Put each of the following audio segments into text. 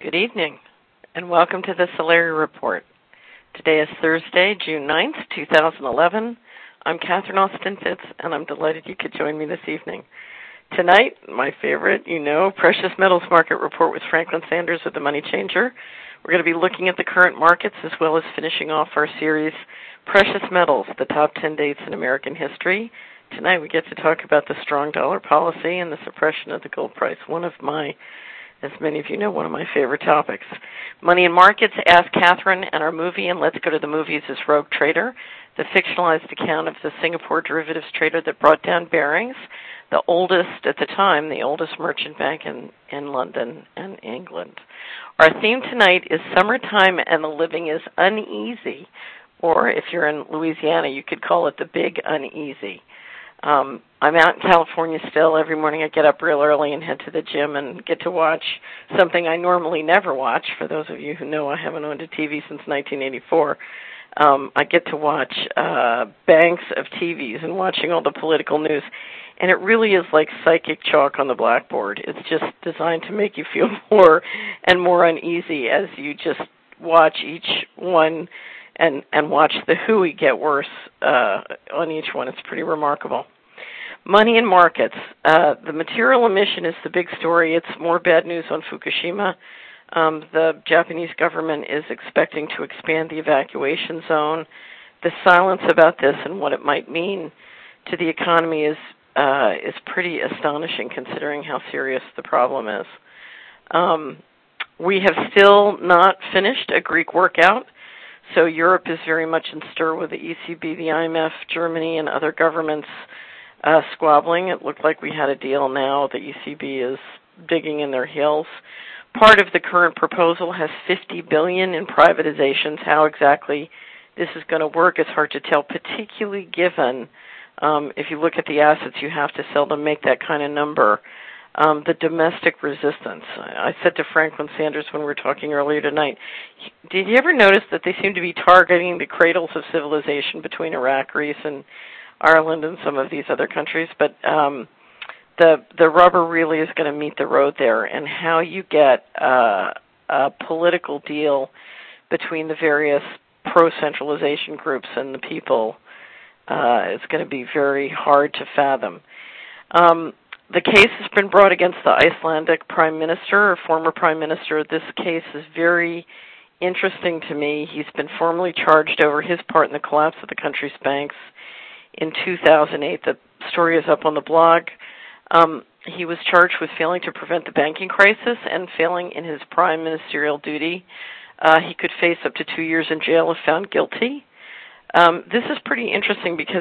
Good evening, and welcome to the Solari Report. Today is Thursday, June 9th, 2011. I'm Catherine Austin Fitz, and I'm delighted you could join me this evening. Tonight, my favorite, Precious Metals Market Report with Franklin Sanders of The Money Changer. We're going to be looking at the current markets as well as finishing off our series, Precious Metals, the top 10 dates in American history. Tonight we get to talk about the strong dollar policy and the suppression of the gold price, one of my favorite topics. Money and Markets, Ask Catherine, and our movie, and Let's Go to the Movies, is Rogue Trader, the fictionalized account of the Singapore derivatives trader that brought down Barings, the oldest merchant bank in London and England. Our theme tonight is summertime and the living is uneasy, or if you're in Louisiana, you could call it the big uneasy. I'm out in California still. Every morning I get up real early and head to the gym and get to watch something I normally never watch. For those of you who know, I haven't owned a TV since 1984. I get to watch banks of TVs and watching all the political news. And it really is like psychic chalk on the blackboard. It's just designed to make you feel more and more uneasy as you just watch each one and watch the hooey get worse on each one. It's pretty remarkable. Money and Markets. The material emission is the big story. It's more bad news on Fukushima. The Japanese government is expecting to expand the evacuation zone. The silence about this and what it might mean to the economy is pretty astonishing considering how serious the problem is. We have still not finished a Greek workout. So Europe is very much in stir with the ECB, the IMF, Germany, and other governments squabbling. It looked like we had a deal now. The ECB is digging in their heels. Part of the current proposal has $50 billion in privatizations. How exactly this is going to work is hard to tell, particularly given if you look at the assets you have to sell to make that kind of number. The domestic resistance. I said to Franklin Sanders when we were talking earlier tonight, did you ever notice that they seem to be targeting the cradles of civilization between Iraq, Greece, and Ireland and some of these other countries? But the rubber really is going to meet the road there, and how you get a political deal between the various pro-centralization groups and the people is going to be very hard to fathom. The case has been brought against the Icelandic prime minister, or former prime minister. This case is very interesting to me. He's been formally charged over his part in the collapse of the country's banks in 2008. The story is up on the blog. He was charged with failing to prevent the banking crisis and failing in his prime ministerial duty. He could face up to 2 years in jail if found guilty. This is pretty interesting because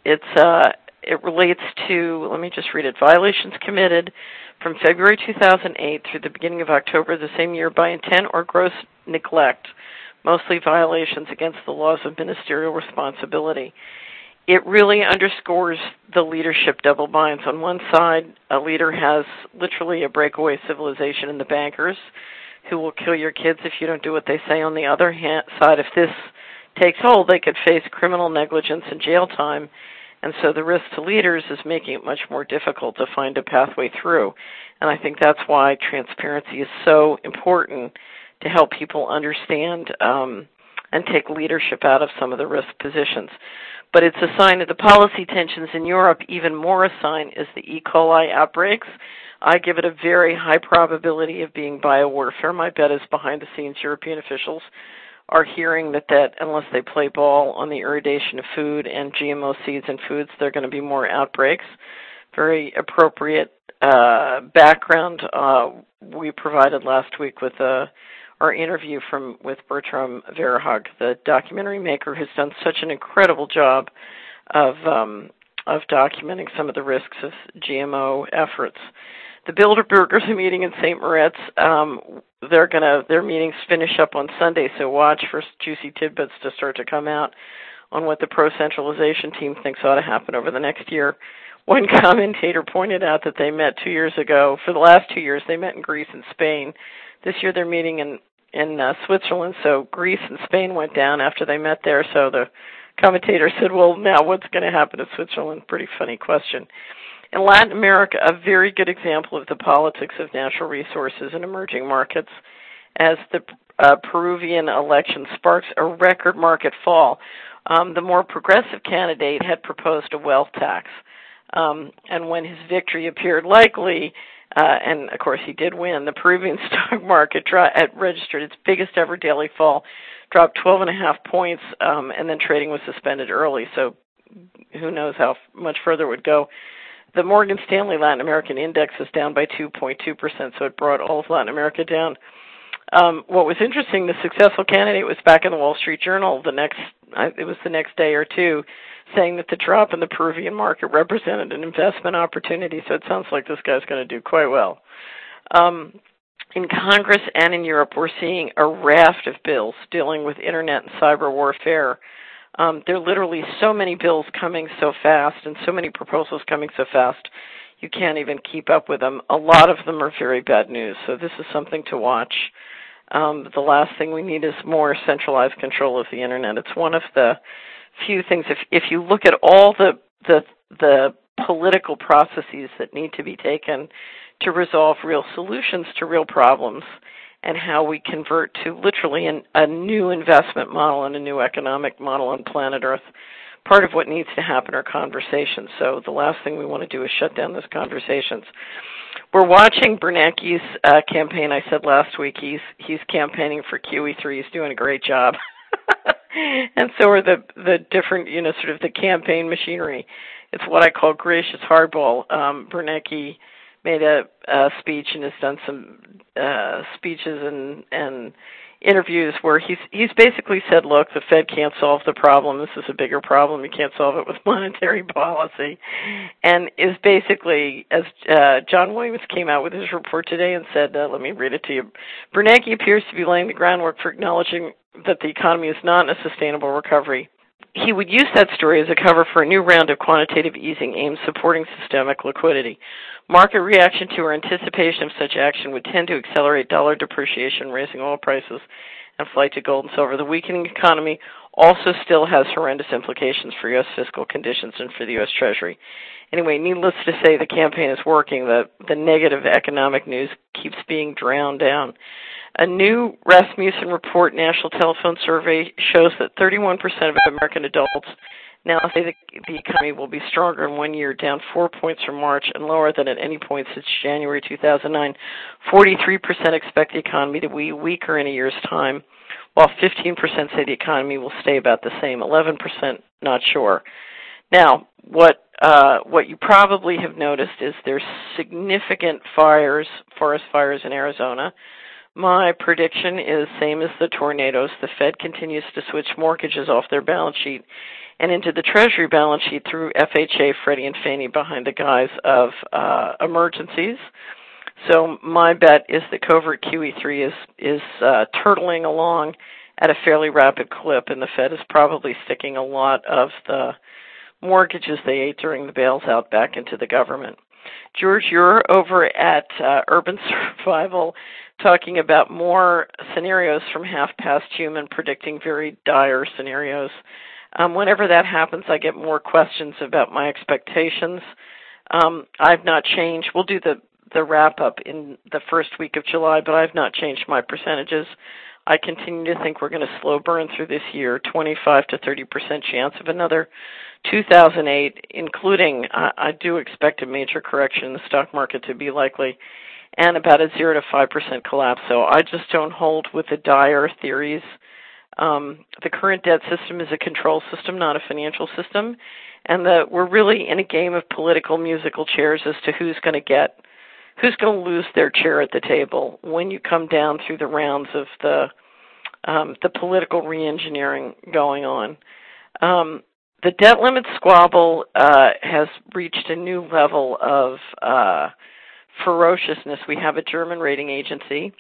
it relates to, let me just read it, violations committed from February 2008 through the beginning of October the same year by intent or gross neglect, mostly violations against the laws of ministerial responsibility. It really underscores the leadership double binds. On one side, a leader has literally a breakaway civilization in the bankers who will kill your kids if you don't do what they say. On the other side, if this takes hold, they could face criminal negligence and jail time. And so the risk to leaders is making it much more difficult to find a pathway through. And I think that's why transparency is so important to help people understand and take leadership out of some of the risk positions. But it's a sign of the policy tensions in Europe. Even more a sign is the E. coli outbreaks. I give it a very high probability of being biowarfare. My bet is behind the scenes European officials are hearing that unless they play ball on the irradiation of food and GMO seeds and foods, there are going to be more outbreaks. Very appropriate background we provided last week with our interview with Bertram Verhaag, the documentary maker who's done such an incredible job of documenting some of the risks of GMO efforts. The Bilderbergers are meeting in St. Moritz. Their meetings finish up on Sunday, so watch for juicy tidbits to start to come out on what the pro-centralization team thinks ought to happen over the next year. One commentator pointed out that they met 2 years ago. For the last 2 years, they met in Greece and Spain. This year they're meeting in Switzerland, so Greece and Spain went down after they met there. So the commentator said, well, now what's going to happen to Switzerland? Pretty funny question. In Latin America, a very good example of the politics of natural resources in emerging markets. as the Peruvian election sparks a record market fall. The more progressive candidate had proposed a wealth tax. And when his victory appeared likely, and of course he did win, the Peruvian stock market registered its biggest ever daily fall, dropped 12.5 points, and then trading was suspended early. So who knows how much further it would go. The Morgan Stanley Latin American Index is down by 2.2%, so it brought all of Latin America down. What was interesting, the successful candidate was back in the Wall Street Journal the next day or two, saying that the drop in the Peruvian market represented an investment opportunity. So it sounds like this guy's going to do quite well. In Congress and in Europe, we're seeing a raft of bills dealing with internet and cyber warfare. There are literally so many bills coming so fast and so many proposals coming so fast, you can't even keep up with them. A lot of them are very bad news, so this is something to watch. The last thing we need is more centralized control of the internet. It's one of the few things, if you look at all the political processes that need to be taken to resolve real solutions to real problems, and how we convert to literally a new investment model and a new economic model on planet Earth. Part of what needs to happen are conversations. So the last thing we want to do is shut down those conversations. We're watching Bernanke's campaign. I said last week he's campaigning for QE3. He's doing a great job. And so are the different, sort of the campaign machinery. It's what I call gracious hardball. Bernanke made a speech and has done some speeches and interviews where he's basically said, look, the Fed can't solve the problem. This is a bigger problem. You can't solve it with monetary policy. And is basically, as John Williams came out with his report today and said, let me read it to you. Bernanke appears to be laying the groundwork for acknowledging that the economy is not in a sustainable recovery. He would use that story as a cover for a new round of quantitative easing aimed supporting systemic liquidity. Market reaction to or anticipation of such action would tend to accelerate dollar depreciation, raising oil prices and flight to gold and silver. The weakening economy also still has horrendous implications for U.S. fiscal conditions and for the U.S. Treasury. Anyway, needless to say, the campaign is working. The negative economic news keeps being drowned down. A new Rasmussen Report National Telephone Survey shows that 31% of American adults now say the economy will be stronger in 1 year, down 4 points from March and lower than at any point since January 2009. 43% expect the economy to be weaker in a year's time, while 15% say the economy will stay about the same. 11% not sure. Now, what you probably have noticed is there's significant forest fires in Arizona. My prediction is same as the tornadoes. The Fed continues to switch mortgages off their balance sheet and into the Treasury balance sheet through FHA, Freddie, and Fannie behind the guise of emergencies. So my bet is that covert QE3 is turtling along at a fairly rapid clip, and the Fed is probably sticking a lot of the mortgages they ate during the bails out back into the government. George, you're over at Urban Survival talking about more scenarios from Half Past Human, predicting very dire scenarios. Whenever that happens, I get more questions about my expectations. I've not changed. We'll do the wrap-up in the first week of July, but I've not changed my percentages. I continue to think we're going to slow burn through this year, 25 to 30% chance of another 2008, including I do expect a major correction in the stock market to be likely, and about a 0 to 5% collapse. So I just don't hold with the dire theories. The current debt system is a control system, not a financial system, and we're really in a game of political musical chairs as to who's going to lose their chair at the table when you come down through the rounds of the political reengineering going on. The debt limit squabble has reached a new level of ferociousness. We have a German rating agency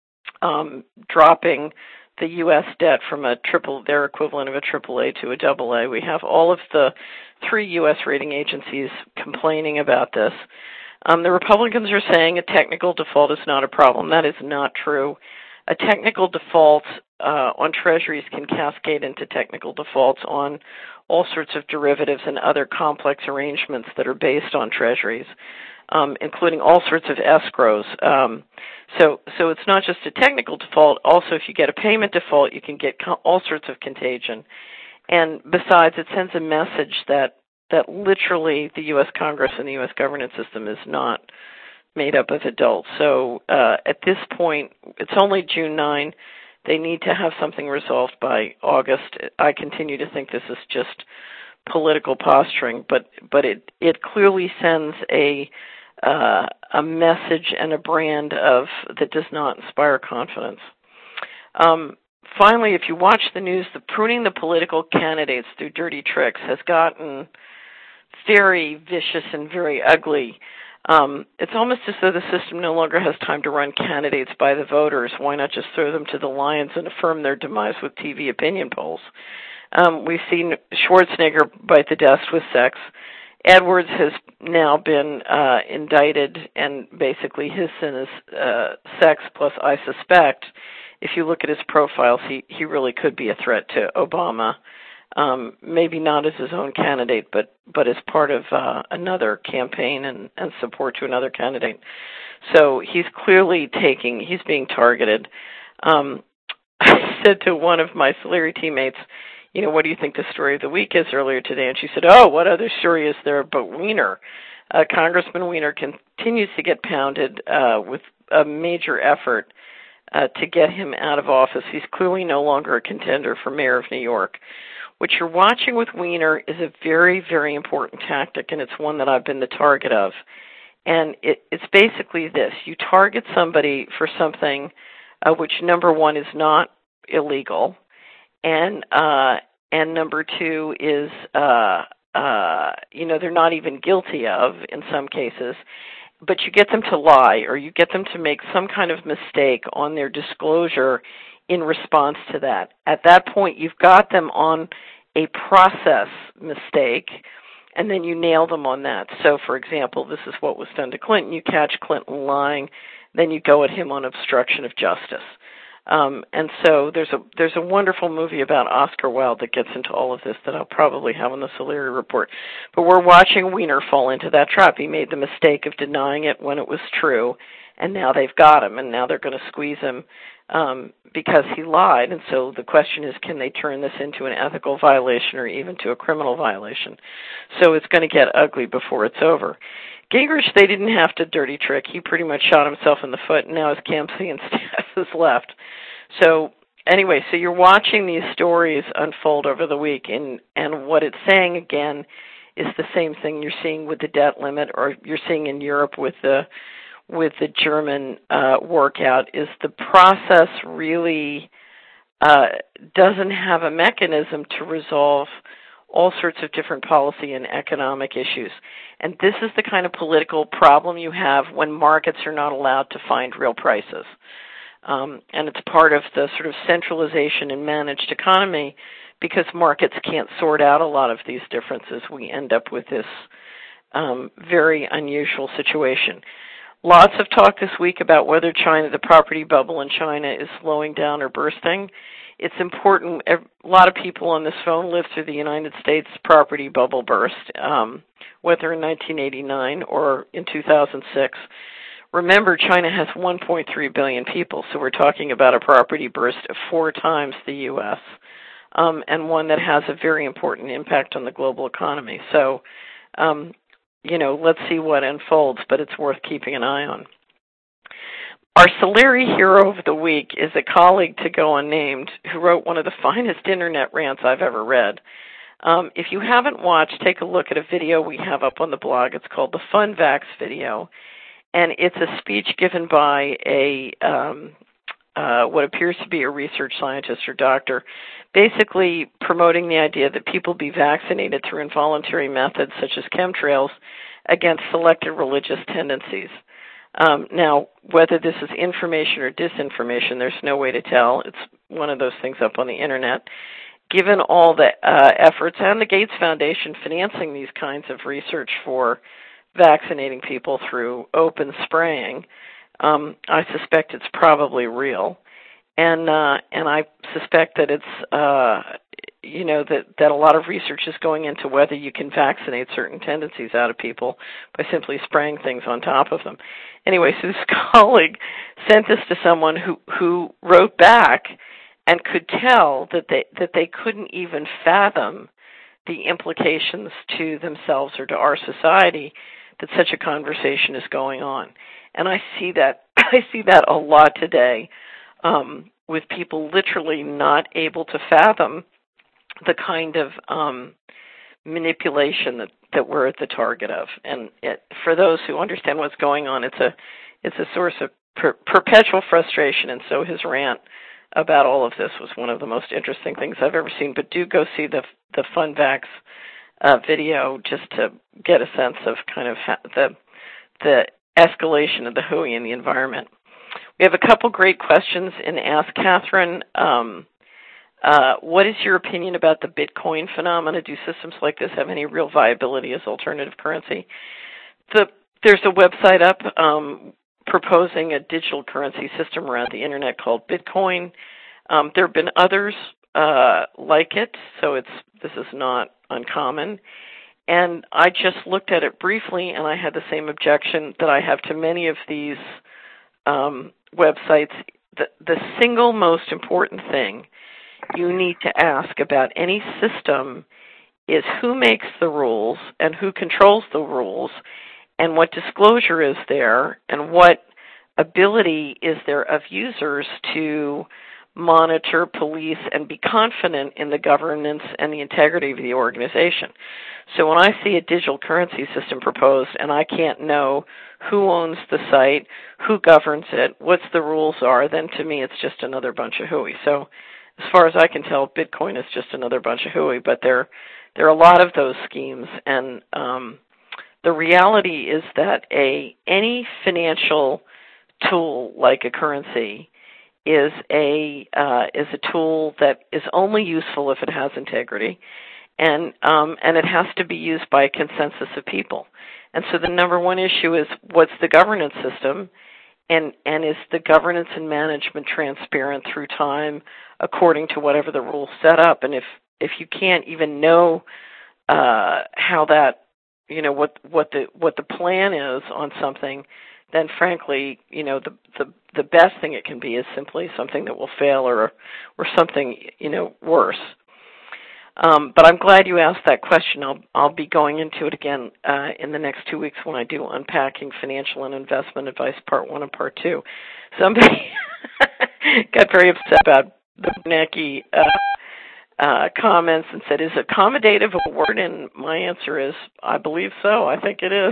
dropping the U.S. debt from their equivalent of a AAA to a AA. We have all of the 3 U.S. rating agencies complaining about this. The Republicans are saying a technical default is not a problem. That is not true. A technical default on treasuries can cascade into technical defaults on all sorts of derivatives and other complex arrangements that are based on treasuries, including all sorts of escrows. So it's not just a technical default. Also, if you get a payment default, you can get all sorts of contagion. And besides, it sends a message that literally the U.S. Congress and the U.S. governance system is not made up of adults. So at this point, it's only June 9. They need to have something resolved by August. I continue to think this is just political posturing, but it clearly sends a message and a brand that does not inspire confidence. Finally, if you watch the news, the pruning the political candidates through dirty tricks has gotten very vicious and very ugly. It's almost as though the system no longer has time to run candidates by the voters. Why not just throw them to the lions and affirm their demise with TV opinion polls? We've seen Schwarzenegger bite the dust with sex. Edwards has now been indicted, and basically his sin is sex plus I suspect. If you look at his profiles, he really could be a threat to Obama. Maybe not as his own candidate, but as part of another campaign and support to another candidate. So he's clearly he's being targeted. I said to one of my Solari teammates, what do you think the story of the week is earlier today? And she said, what other story is there but Weiner? Congressman Weiner continues to get pounded with a major effort to get him out of office. He's clearly no longer a contender for mayor of New York. What you're watching with Weiner is a very, very important tactic, and it's one that I've been the target of. And it's basically this. You target somebody for something which, number one, is not illegal, and number two is, they're not even guilty of in some cases, but you get them to lie or you get them to make some kind of mistake on their disclosure in response to that. At that point, you've got them on a process mistake, and then you nail them on that. So, for example, this is what was done to Clinton. You catch Clinton lying, then you go at him on obstruction of justice. And so there's a wonderful movie about Oscar Wilde that gets into all of this that I'll probably have on the Solari report. But we're watching Weiner fall into that trap. He made the mistake of denying it when it was true, and now they've got him, and now they're going to squeeze him because he lied. And so the question is, can they turn this into an ethical violation or even to a criminal violation? So it's going to get ugly before it's over. Gingrich, they didn't have to dirty trick. He pretty much shot himself in the foot, and now his campaign staff is left. So anyway, so you're watching these stories unfold over the week, and what it's saying, again, is the same thing you're seeing with the debt limit, or you're seeing in Europe with the German workout, is the process really doesn't have a mechanism to resolve all sorts of different policy and economic issues. And this is the kind of political problem you have when markets are not allowed to find real prices. And it's part of the sort of centralization in managed economy, because markets can't sort out a lot of these differences. We end up with this very unusual situation. Lots of talk this week about whether the property bubble in China is slowing down or bursting. It's important. A lot of people on this phone lived through the United States property bubble burst, whether in 1989 or in 2006. Remember, China has 1.3 billion people, so we're talking about a property burst of 4 times the U.S., and one that has a very important impact on the global economy. So, let's see what unfolds, but it's worth keeping an eye on. Our Solari hero of the week is a colleague to go unnamed who wrote one of the finest internet rants I've ever read. If you haven't watched, take a look at a video we have up on the blog. It's called the Fun Vax video, and it's a speech given by what appears to be a research scientist or doctor, basically promoting the idea that people be vaccinated through involuntary methods such as chemtrails against selected religious tendencies. Now, whether this is information or disinformation, there's no way to tell. It's one of those things up on the Internet. Given all the efforts and the Gates Foundation financing these kinds of research for vaccinating people through open spraying, I suspect it's probably real. and I suspect that it's that a lot of research is going into whether you can vaccinate certain tendencies out of people by simply spraying things on top of them. Anyway, so this colleague sent this to someone who wrote back and could tell that they couldn't even fathom the implications to themselves or to our society that such a conversation is going on. And I see that a lot today, with people literally not able to fathom the kind of manipulation that we're at the target of. And for those who understand what's going on, it's a source of perpetual frustration. And so his rant about all of this was one of the most interesting things I've ever seen. But do go see the FunVax video just to get a sense of kind of the escalation of the hooey in the environment. We have a couple great questions in Ask Catherine. What is your opinion about the Bitcoin phenomena? Do systems like this have any real viability as alternative currency? There's a website up proposing a digital currency system around the internet called Bitcoin. There have been others like it, so this is not uncommon. And I just looked at it briefly, and I had the same objection that I have to many of these websites. The single most important thing you need to ask about any system is who makes the rules and who controls the rules, and what disclosure is there, and what ability is there of users to monitor, police, and be confident in the governance and the integrity of the organization. So when I see a digital currency system proposed and I can't know who owns the site, who governs it, what the rules are, then to me it's just another bunch of hooey. So as far as I can tell, Bitcoin is just another bunch of hooey, but there are a lot of those schemes, and the reality is that any financial tool like a currency is a tool that is only useful if it has integrity, and it has to be used by a consensus of people. And so the number one issue is, what's the governance system, and is the governance and management transparent through time according to whatever the rules set up? And if you can't even know how that, what the plan is on something, then frankly, the best thing it can be is simply something that will fail or something, worse. But I'm glad you asked that question. I'll be going into it again in the next 2 weeks when I do Unpacking Financial and Investment Advice Part 1 and Part 2. Somebody got very upset about the Bernanke comments and said, is accommodative a word? And my answer is, I believe so. I think it is.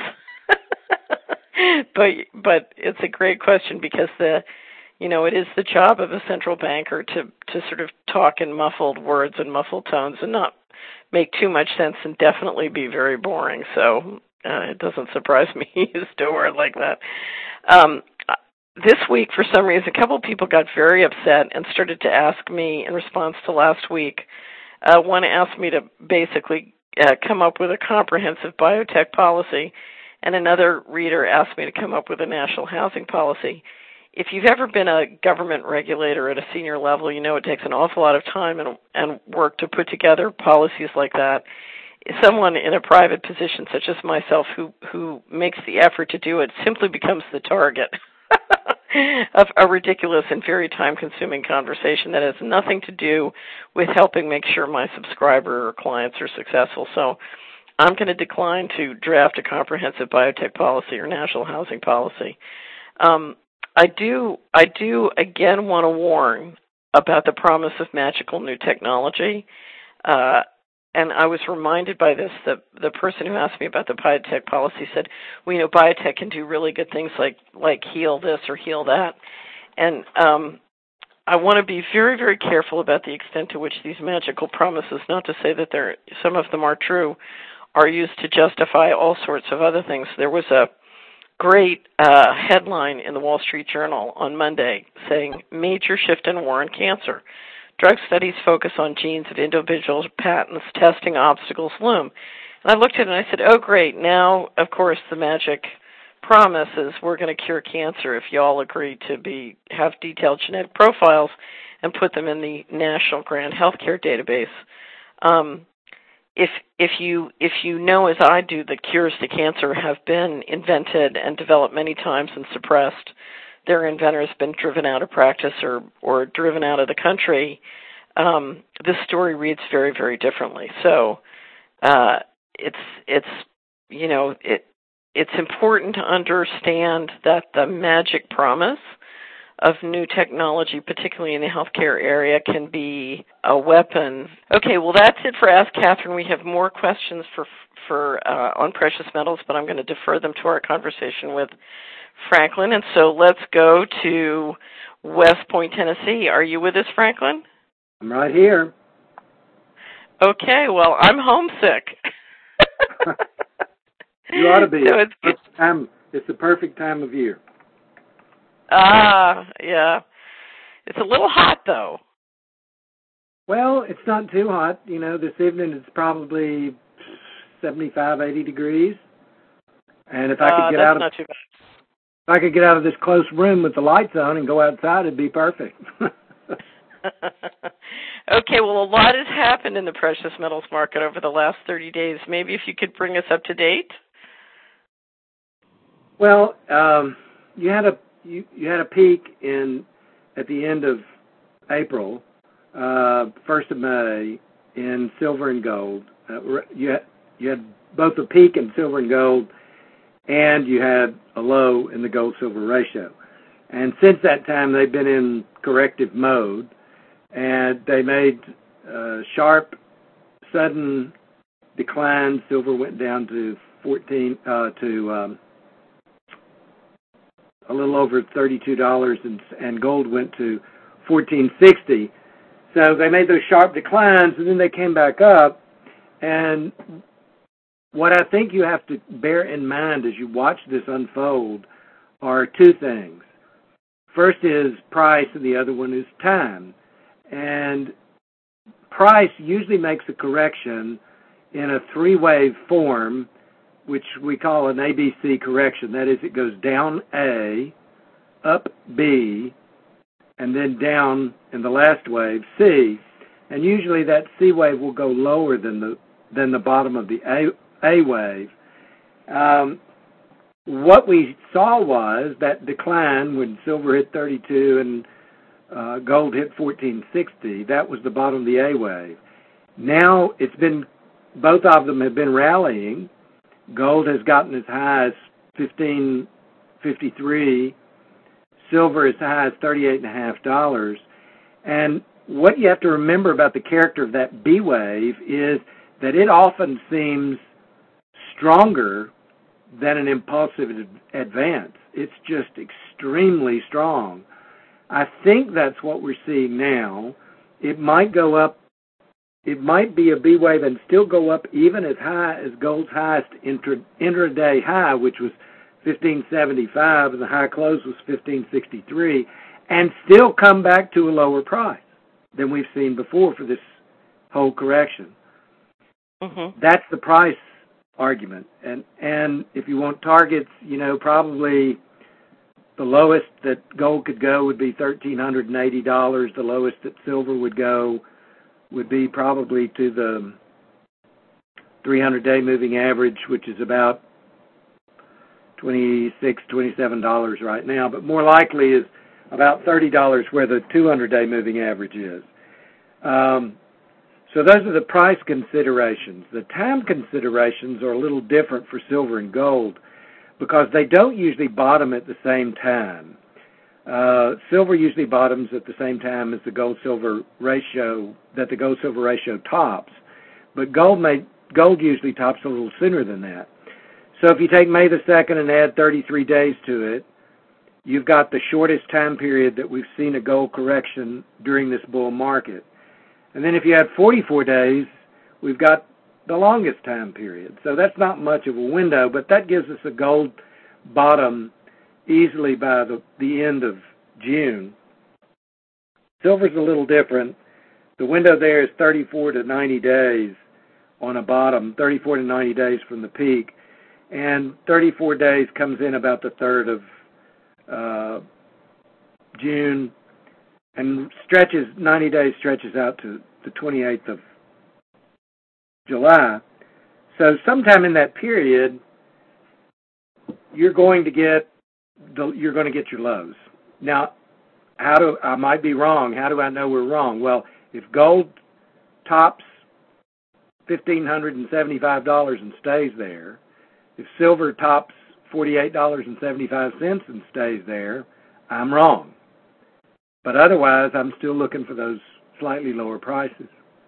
But it's a great question, because it is the job of a central banker to sort of talk in muffled words and muffled tones and not make too much sense, and definitely be very boring. So it doesn't surprise me he used a word like that. This week, for some reason, a couple of people got very upset and started to ask me in response to last week. One asked me to basically come up with a comprehensive biotech policy, and another reader asked me to come up with a national housing policy. If you've ever been a government regulator at a senior level, you know it takes an awful lot of time and work to put together policies like that. Someone in a private position, such as myself, who makes the effort to do it, simply becomes the target of a ridiculous and very time-consuming conversation that has nothing to do with helping make sure my subscriber or clients are successful. So I'm going to decline to draft a comprehensive biotech policy or national housing policy. I do again want to warn about the promise of magical new technology. And I was reminded by this, the person who asked me about the biotech policy said, well, biotech can do really good things like heal this or heal that. And I want to be very, very careful about the extent to which these magical promises, not to say that some of them are true, are used to justify all sorts of other things. There was a great headline in the Wall Street Journal on Monday saying, major shift in war on cancer. Drug studies focus on genes of individuals, patents, testing obstacles loom. And I looked at it and I said, oh, great. Now, of course, the magic promise is we're going to cure cancer if you all agree to have detailed genetic profiles and put them in the National Grand Healthcare Database. If you know, as I do, that cures to cancer have been invented and developed many times and suppressed, their inventor has been driven out of practice or driven out of the country, this story reads very, very differently. So it's important to understand that the magic promise of new technology, particularly in the healthcare area, can be a weapon. Okay, well, that's it for Ask Catherine. We have more questions on precious metals, but I'm going to defer them to our conversation with Franklin. And so let's go to West Point, Tennessee. Are you with us, Franklin? I'm right here. Okay, well, I'm homesick. You ought to be. So it's the perfect time of year. Yeah. It's a little hot, though. Well, it's not too hot. This evening it's probably 75, 80 degrees. And if I could get out of not too bad. If I could get out of this close room with the lights on and go outside, it'd be perfect. Okay, well, a lot has happened in the precious metals market over the last 30 days. Maybe if you could bring us up to date? Well, you had a peak at the end of April, 1st of May, in silver and gold. You had both a peak in silver and gold, and you had a low in the gold-silver ratio. And since that time, they've been in corrective mode, and they made sharp, sudden declines. Silver went down to a little over $32, and gold went to $14.60. So they made those sharp declines, and then they came back up. And what I think you have to bear in mind as you watch this unfold are two things. First is price, and the other one is time. And price usually makes a correction in a three-wave form, which we call an ABC correction. That is, it goes down A, up B, and then down in the last wave, C. And usually that C wave will go lower than the bottom of the A wave. What we saw was that decline when silver hit 32 and gold hit 1460. That was the bottom of the A wave. Now both of them have been rallying. Gold has gotten as high as 1553. Silver as high as $38.50. And what you have to remember about the character of that B wave is that it often seems stronger than an impulsive advance. It's just extremely strong. I think that's what we're seeing now. It might go up. It might be a B wave and still go up even as high as gold's highest intraday high, which was 1575, and the high close was 1563, and still come back to a lower price than we've seen before for this whole correction. Mm-hmm. That's the price argument. And if you want targets, probably the lowest that gold could go would be $1,380. The lowest that silver would go would be probably to the 300-day moving average, which is about $26, $27 right now, but more likely is about $30 where the 200-day moving average is. So those are the price considerations. The time considerations are a little different for silver and gold because they don't usually bottom at the same time. Silver usually bottoms at the same time as the gold-silver ratio, that the gold-silver ratio tops, but gold usually tops a little sooner than that. So if you take May the 2nd and add 33 days to it, you've got the shortest time period that we've seen a gold correction during this bull market. And then if you add 44 days, we've got the longest time period. So that's not much of a window, but that gives us a gold bottom easily by the end of June. Silver's a little different. The window there is 34 to 90 days on a bottom, 34 to 90 days from the peak. and 34 days comes in about the 3rd of June, and 90 days stretches out to the 28th of July. So sometime in that period, you're going to get your lows. Now, I might be wrong. How do I know we're wrong? Well, if gold tops $1,575 and stays there, if silver tops $48.75 and stays there, I'm wrong. But otherwise, I'm still looking for those slightly lower prices.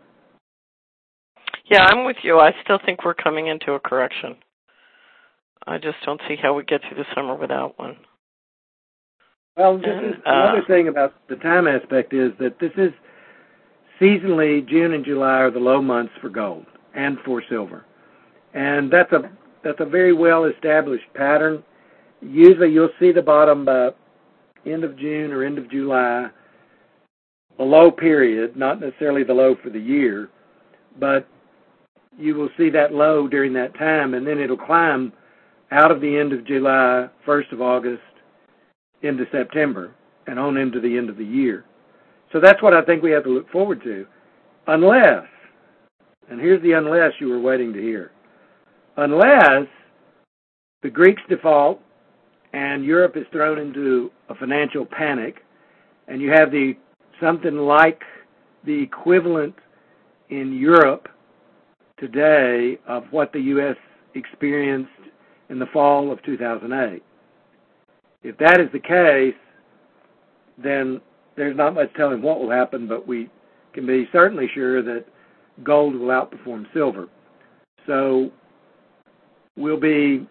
Yeah, I'm with you. I still think we're coming into a correction. I just don't see how we get through the summer without one. Well, another thing about the time aspect is that this is seasonally, June and July are the low months for gold and for silver. And that's a very well-established pattern. Usually you'll see the bottom by end of June or end of July, a low period, not necessarily the low for the year, but you will see that low during that time, and then it'll climb out of the end of July, 1st of August, into September, and on into the end of the year. So that's what I think we have to look forward to. Unless, and here's the unless you were waiting to hear, unless the Greeks default and Europe is thrown into a financial panic, and you have something like the equivalent in Europe today of what the U.S. experienced in the fall of 2008. If that is the case, then there's not much telling what will happen, but we can be certainly sure that gold will outperform silver. So we'll be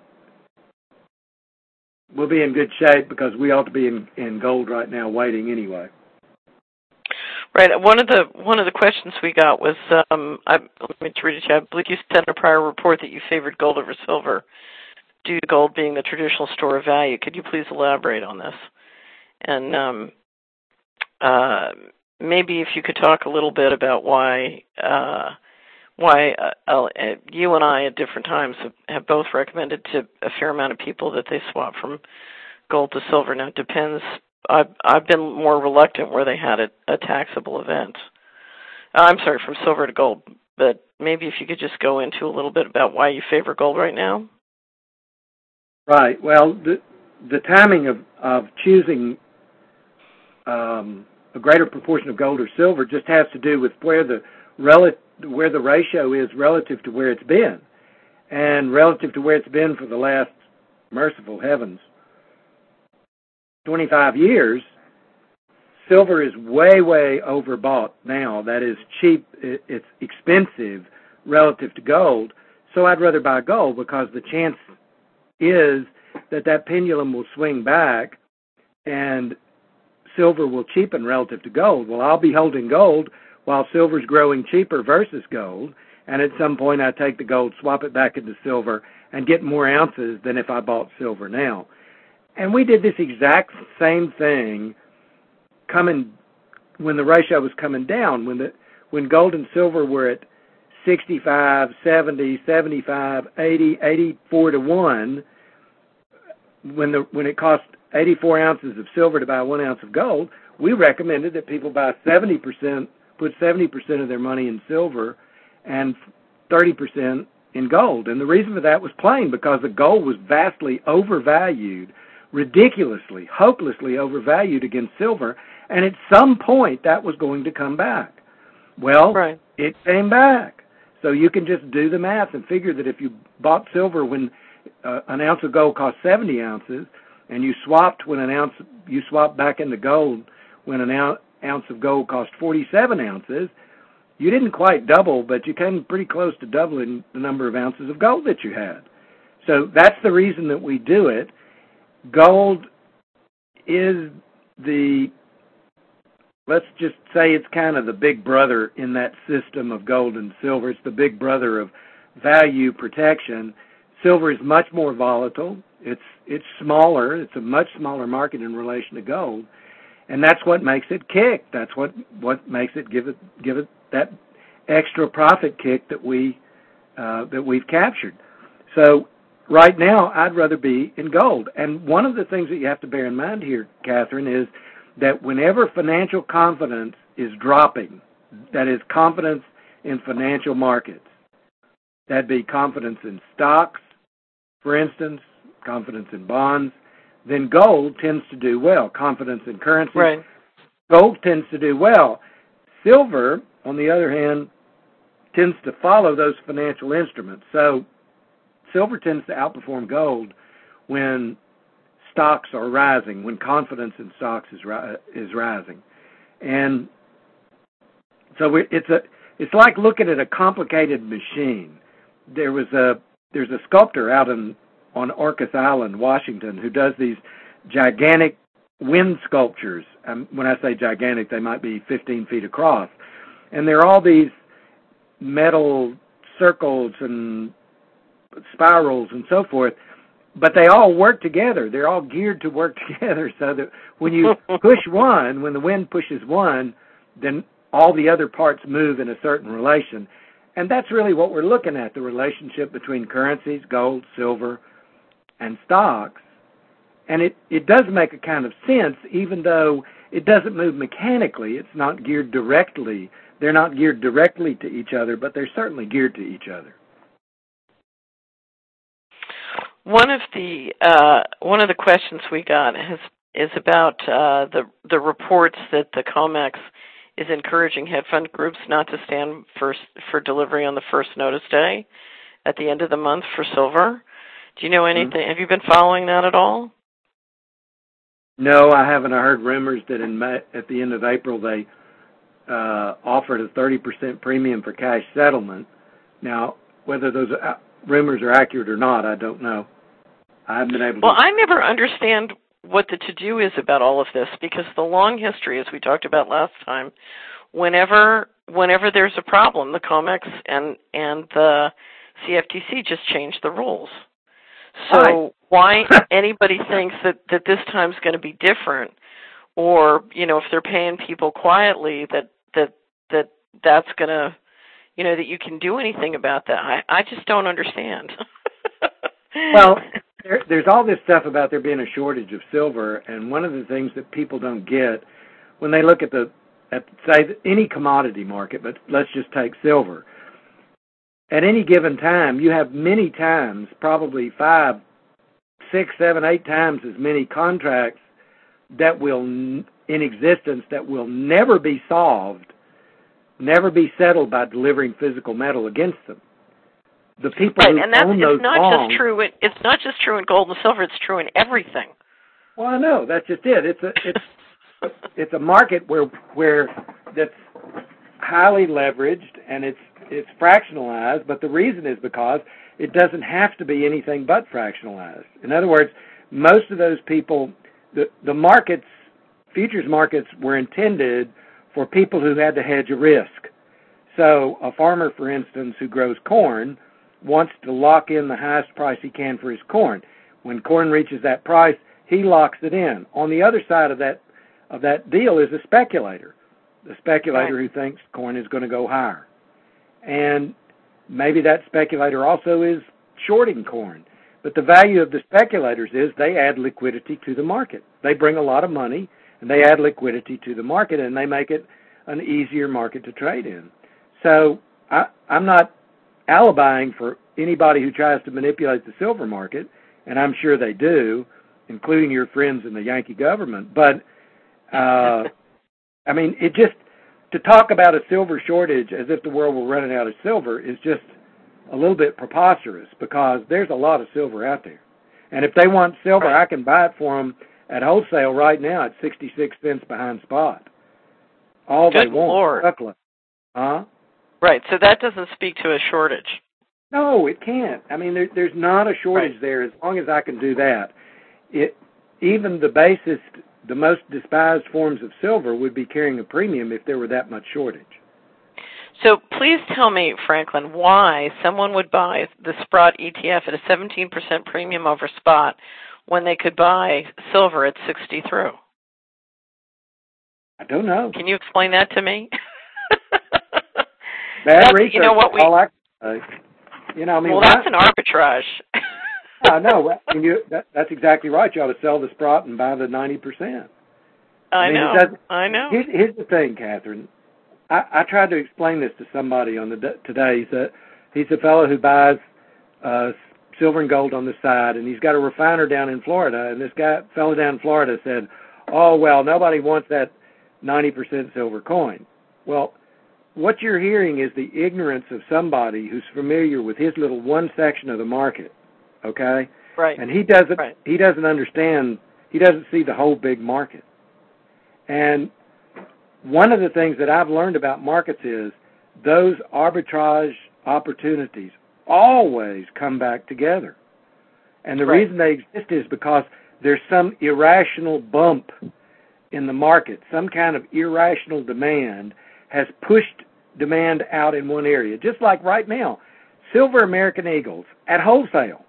in good shape because we ought to be in gold right now waiting anyway. Right. One of the questions we got was, let me read it to you. I believe you said in a prior report that you favored gold over silver due to gold being the traditional store of value. Could you please elaborate on this? And maybe if you could talk a little bit about why you and I at different times have both recommended to a fair amount of people that they swap from gold to silver. Now, it depends. I've been more reluctant where they had a taxable event. I'm sorry, from silver to gold. But maybe if you could just go into a little bit about why you favor gold right now. Right. Well, the timing of choosing a greater proportion of gold or silver just has to do with where the ratio is relative to where it's been, and relative to where it's been for the last, merciful heavens, 25 years. Silver is way, way overbought now. That is cheap. It's expensive relative to gold. So I'd rather buy gold because the chance is that pendulum will swing back and silver will cheapen relative to gold. Well, I'll be holding gold while silver's growing cheaper versus gold, and at some point I take the gold, swap it back into silver, and get more ounces than if I bought silver now. And we did this exact same thing when the ratio was coming down, when gold and silver were at 65, 70, 75, 80, 84 to 1, when it cost 84 ounces of silver to buy 1 ounce of gold, we recommended that people buy 70%, put 70% of their money in silver and 30% in gold. And the reason for that was plain, because the gold was vastly overvalued, ridiculously, hopelessly overvalued against silver, and at some point that was going to come back. Well, right. It came back. So you can just do the math and figure that if you bought silver when an ounce of gold cost 70 ounces, and you swapped back into gold when an ounce of gold cost 47 ounces, you didn't quite double, but you came pretty close to doubling the number of ounces of gold that you had. So that's the reason that we do it. Gold is let's just say it's kind of the big brother in that system of gold and silver. It's the big brother of value protection. Silver is much more volatile. It's smaller. It's a much smaller market in relation to gold, and that's what makes it kick. That's what makes it give it that extra profit kick that we've captured. So right now, I'd rather be in gold. And one of the things that you have to bear in mind here, Catherine, is that whenever financial confidence is dropping, that is confidence in financial markets, that'd be confidence in stocks, for instance, confidence in bonds, then gold tends to do well. Confidence in currency, right. Gold tends to do well. Silver, on the other hand, tends to follow those financial instruments. So silver tends to outperform gold when stocks are rising, when confidence in stocks is rising. And so it's like looking at a complicated machine. There's a sculptor out on Orcas Island, Washington, who does these gigantic wind sculptures. When I say gigantic, they might be 15 feet across. And there are all these metal circles and spirals and so forth, but they all work together. They're all geared to work together so that when you push one, when the wind pushes one, then all the other parts move in a certain relation. And that's really what we're looking at, the relationship between currencies, gold, silver, and stocks. And it does make a kind of sense, even though it doesn't move mechanically. It's not geared directly. They're not geared directly to each other, but they're certainly geared to each other. One of the questions we got is about the reports that the COMEX is encouraging hedge fund groups not to stand for delivery on the first notice day at the end of the month for silver. Do you know anything? Mm-hmm. Have you been following that at all? No, I haven't. I heard rumors that at the end of April they offered a 30% premium for cash settlement. Now, whether those rumors are accurate or not, I don't know. I haven't been able to... Well, I never understand what the to-do is about all of this, because the long history, as we talked about last time, whenever there's a problem, the COMEX and the CFTC just change the rules. So why anybody thinks that this time's going to be different, or, you know, if they're paying people quietly, that's going to, you know, that you can do anything about that. I just don't understand. Well, there's all this stuff about there being a shortage of silver, and one of the things that people don't get when they look at say any commodity market, but let's just take silver. At any given time, you have many times, probably 5, 6, 7, 8 times as many contracts that will in existence that will never be solved, never be settled by delivering physical metal against them. The people who own those bonds. It's not just true in gold and silver. It's true in everything. Well, I know that's just it. It's a market where that's highly leveraged and it's fractionalized. But the reason is because it doesn't have to be anything but fractionalized. In other words, most of those people, the markets, futures markets, were intended for people who had to hedge a risk. So a farmer, for instance, who grows corn wants to lock in the highest price he can for his corn. When corn reaches that price, he locks it in. On the other side of that deal is a speculator, the speculator who thinks corn is going to go higher. And maybe that speculator also is shorting corn. But the value of the speculators is they add liquidity to the market. They bring a lot of money, and they add liquidity to the market, and they make it an easier market to trade in. So I'm not alibiing for anybody who tries to manipulate the silver market, and I'm sure they do, including your friends in the Yankee government. But, I mean, to talk about a silver shortage as if the world were running out of silver is just a little bit preposterous, because there's a lot of silver out there. And if they want silver, I can buy it for them at wholesale right now at 66 cents behind spot. All Good they want. Lord. Huh? Right, so that doesn't speak to a shortage. No, it can't. I mean, there's not a shortage there as long as I can do that. Even the basest, the most despised forms of silver would be carrying a premium if there were that much shortage. So please tell me, Franklin, why someone would buy the Sprott ETF at a 17% premium over spot when they could buy silver at 60 through? I don't know. Can you explain that to me? Bad research. You know what all I can say. You know, I mean, well, that's an arbitrage. No, that's exactly right. You ought to sell the Sprott and buy the 90%. I know. Here's the thing, Catherine. I tried to explain this to somebody on today. He's a fellow who buys silver and gold on the side, and he's got a refiner down in Florida. And this fellow down in Florida said, "Oh well, nobody wants that 90% silver coin." Well, what you're hearing is the ignorance of somebody who's familiar with his little one section of the market. Okay, right. And he doesn't understand. He doesn't see the whole big market. And one of the things that I've learned about markets is those arbitrage opportunities always come back together. And the reason they exist is because there's some irrational bump in the market. Some kind of irrational demand has pushed demand out in one area. Just like right now, silver American Eagles at wholesale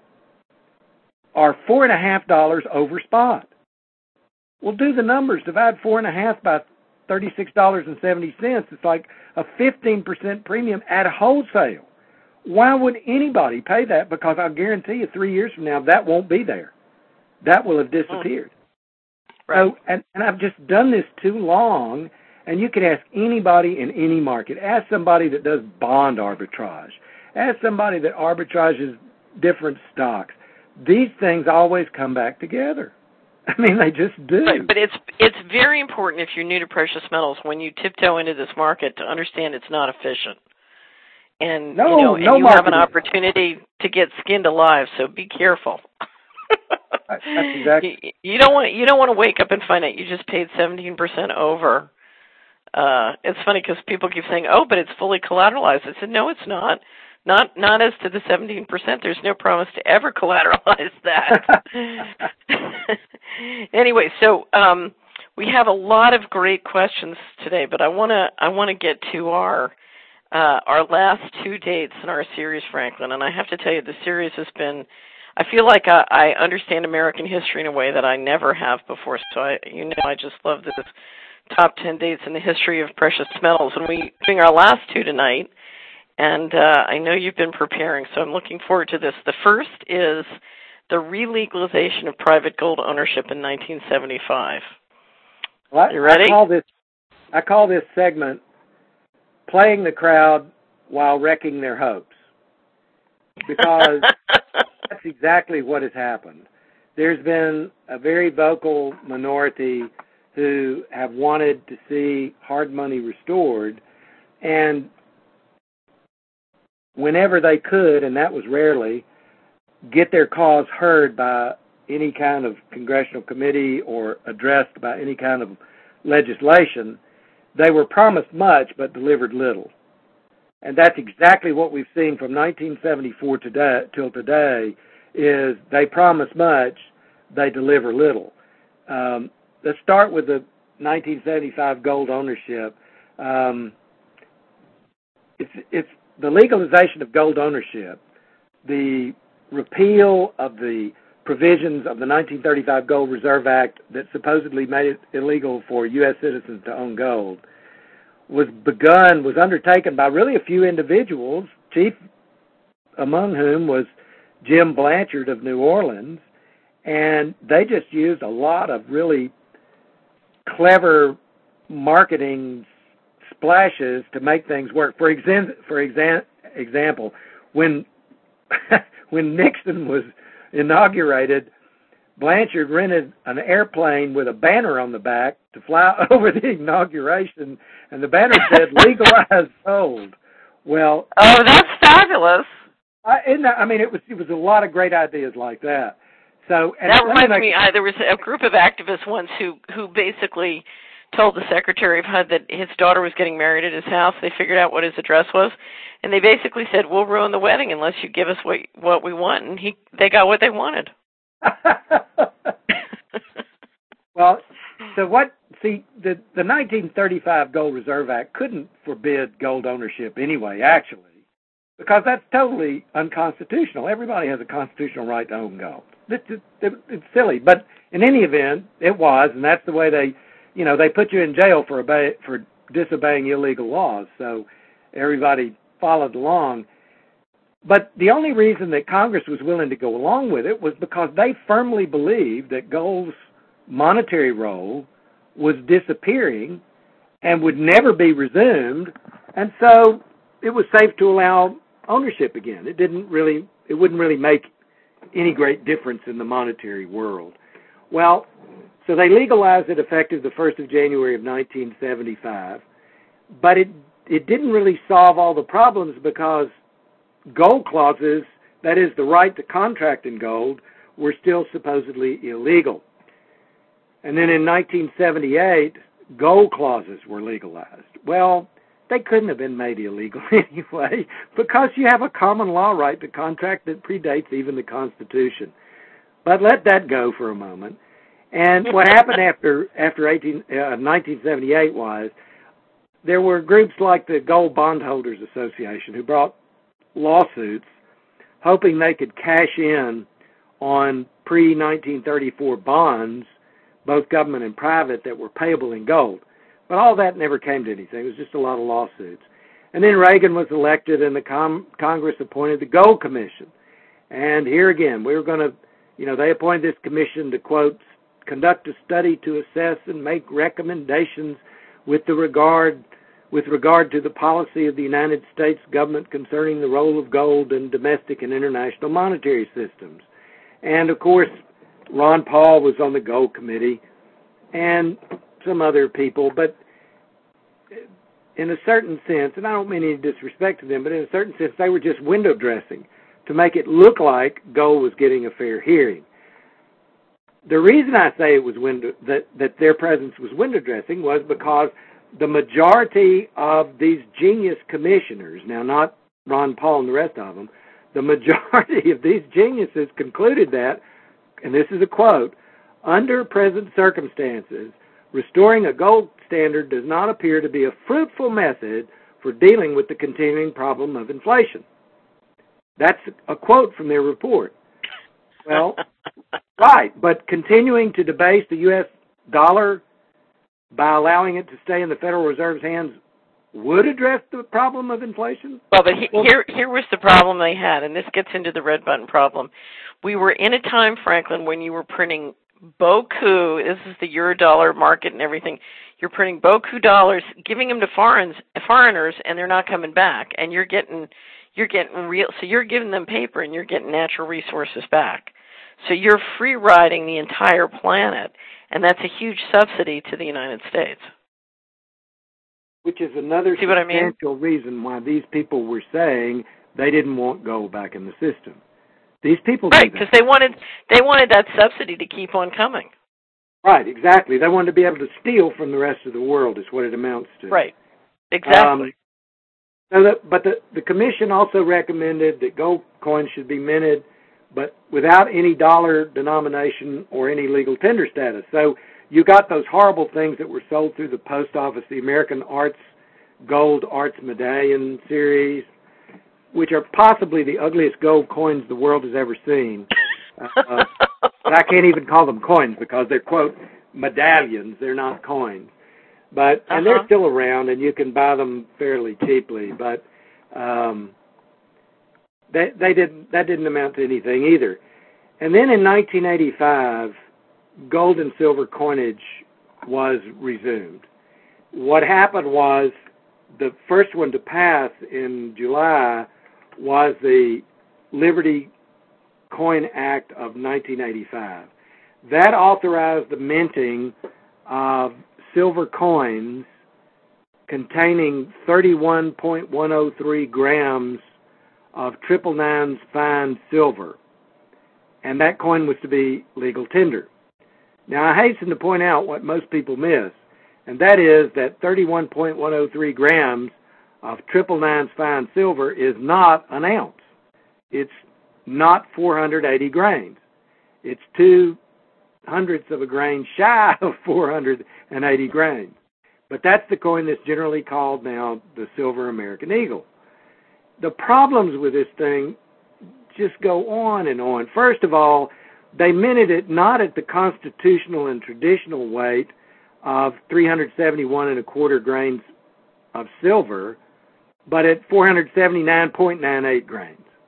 are $4.50 over spot. Well, do the numbers. Divide 4.5 by $36.70. It's like a 15% premium at wholesale. Why would anybody pay that? Because I'll guarantee you 3 years from now, that won't be there. That will have disappeared. Right. So, and I've just done this too long, and you can ask anybody in any market. Ask somebody that does bond arbitrage. Ask somebody that arbitrages different stocks. These things always come back together. I mean, they just do. Right, but it's very important if you're new to precious metals when you tiptoe into this market to understand it's not efficient. And you have an opportunity to get skinned alive, so be careful. That's exactly. You don't want to wake up and find out you just paid 17% over. It's funny because people keep saying, "Oh, but it's fully collateralized." I said, "No, it's not. Not as to the 17%. There's no promise to ever collateralize that." Anyway, so we have a lot of great questions today, but I want to get to our last two dates in our series, Franklin. And I have to tell you, the series has been. I feel like I understand American history in a way that I never have before. So I just love this top 10 dates in the history of precious metals, and we're doing our last two tonight. And I know you've been preparing, so I'm looking forward to this. The first is the relegalization of private gold ownership in 1975. Well, you ready? I call this segment "Playing the Crowd While Wrecking Their Hopes," because that's exactly what has happened. There's been a very vocal minority who have wanted to see hard money restored, and whenever they could, and that was rarely, get their cause heard by any kind of congressional committee or addressed by any kind of legislation, they were promised much but delivered little. And that's exactly what we've seen from 1974 till today, is they promise much, they deliver little. Let's start with the 1975 gold ownership. It's the legalization of gold ownership, the repeal of the provisions of the 1935 Gold Reserve Act that supposedly made it illegal for U.S. citizens to own gold, was undertaken by really a few individuals, chief among whom was Jim Blanchard of New Orleans, and they just used a lot of really clever marketing splashes to make things work. For example, when Nixon was inaugurated, Blanchard rented an airplane with a banner on the back to fly over the inauguration, and the banner said "Legalized Gold." Well, oh, that's fabulous. It was a lot of great ideas like that. So that reminds me, there was a group of activists once who basically told the Secretary of HUD that his daughter was getting married at his house. They figured out what his address was, and they basically said, "We'll ruin the wedding unless you give us what we want." And they got what they wanted. Well, the 1935 Gold Reserve Act couldn't forbid gold ownership anyway, actually, because that's totally unconstitutional. Everybody has a constitutional right to own gold. It's silly, but in any event, it was, and that's the way they put you in jail for disobeying illegal laws. So everybody followed along. But the only reason that Congress was willing to go along with it was because they firmly believed that gold's monetary role was disappearing and would never be resumed, and so it was safe to allow ownership again. It wouldn't really make any great difference in the monetary world. Well, so they legalized it effective the 1st of January of 1975, but it didn't really solve all the problems because gold clauses, that is, the right to contract in gold, were still supposedly illegal. And then in 1978, gold clauses were legalized. Well, they couldn't have been made illegal anyway, because you have a common law right to contract that predates even the Constitution. But let that go for a moment. And what happened after 1978 was there were groups like the Gold Bondholders Association who brought lawsuits hoping they could cash in on pre-1934 bonds, both government and private, that were payable in gold. But all that never came to anything. It was just a lot of lawsuits. And then Reagan was elected, and the Congress appointed the Gold Commission. And here again, we were going to, they appointed this commission to, quote, conduct a study to assess and make recommendations with regard to the policy of the United States government concerning the role of gold in domestic and international monetary systems. And, of course, Ron Paul was on the Gold Committee and some other people, but in a certain sense, and I don't mean any disrespect to them, but in a certain sense, they were just window dressing to make it look like gold was getting a fair hearing. The reason I say it was that their presence was window dressing was because the majority of these genius commissioners, now not Ron Paul and the rest of them, the majority of these geniuses concluded that, and this is a quote, under present circumstances, restoring a gold standard does not appear to be a fruitful method for dealing with the continuing problem of inflation. That's a quote from their report. Well, right, but continuing to debase the U.S. dollar by allowing it to stay in the Federal Reserve's hands would address the problem of inflation? Well, but here was the problem they had, and this gets into the red button problem. We were in a time, Franklin, when you were printing beaucoup, this is the Eurodollar market and everything, you're printing beaucoup dollars, giving them to foreigners, and they're not coming back, and you're getting real, so you're giving them paper and you're getting natural resources back. So you're free riding the entire planet, and that's a huge subsidy to the United States. Which is another substantial reason why these people were saying they didn't want gold back in the system. These people right, because they wanted that subsidy to keep on coming. Right, exactly. They wanted to be able to steal from the rest of the world is what it amounts to. Right, exactly. But the commission also recommended that gold coins should be minted, but without any dollar denomination or any legal tender status. So you got those horrible things that were sold through the post office, the American Gold Arts Medallion series, which are possibly the ugliest gold coins the world has ever seen. But I can't even call them coins because they're, quote, medallions. They're not coins. But and they're still around, and you can buy them fairly cheaply. But that didn't amount to anything either. And then in 1985, gold and silver coinage was resumed. What happened was the first one to pass in July was the Liberty Coin Act of 1985. That authorized the minting of silver coins containing 31.103 grams of 999's fine silver, and that coin was to be legal tender. Now, I hasten to point out what most people miss, and that is that 31.103 grams of 999's fine silver is not an ounce. It's not 480 grains. It's 0.02 of a grain shy of 480 grains. But that's the coin that's generally called now the Silver American Eagle. The problems with this thing just go on and on. First of all, they minted it not at the constitutional and traditional weight of 371.25 grains of silver, but at 479.98 grains.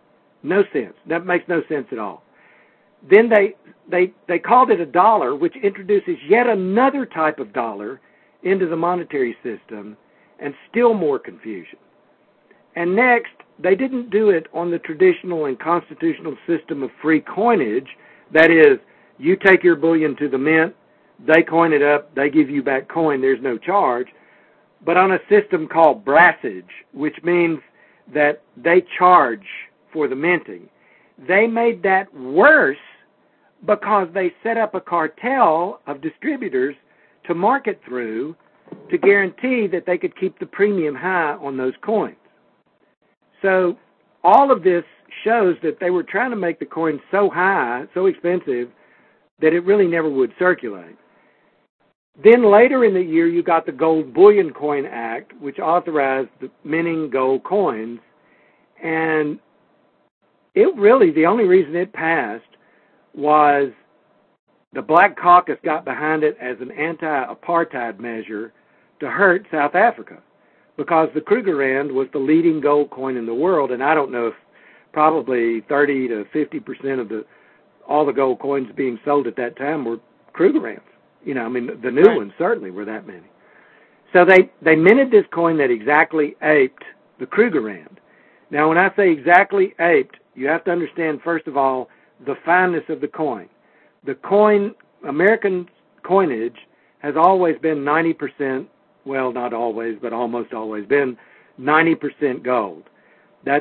No sense. That makes no sense at all. Then they called it a dollar, which introduces yet another type of dollar into the monetary system, and still more confusion. And next, they didn't do it on the traditional and constitutional system of free coinage. That is, you take your bullion to the mint, they coin it up, they give you back coin, there's no charge, but on a system called brassage, which means that they charge for the minting. They made that worse because they set up a cartel of distributors to market through to guarantee that they could keep the premium high on those coins. So all of this shows that they were trying to make the coin so high, so expensive, that it really never would circulate. Then later in the year, you got the Gold Bullion Coin Act, which authorized the minting gold coins. And it really, the only reason it passed was the Black Caucus got behind it as an anti-apartheid measure to hurt South Africa, because the Krugerrand was the leading gold coin in the world, and I don't know if probably 30 to 50% of all the gold coins being sold at that time were Krugerrands. You know, I mean, the new ones certainly were that many. So they minted this coin that exactly aped the Krugerrand. Now, when I say exactly aped, you have to understand, first of all, the fineness of the coin. The coin, American coinage, has always been 90%, well, not always, but almost always been 90% gold. That's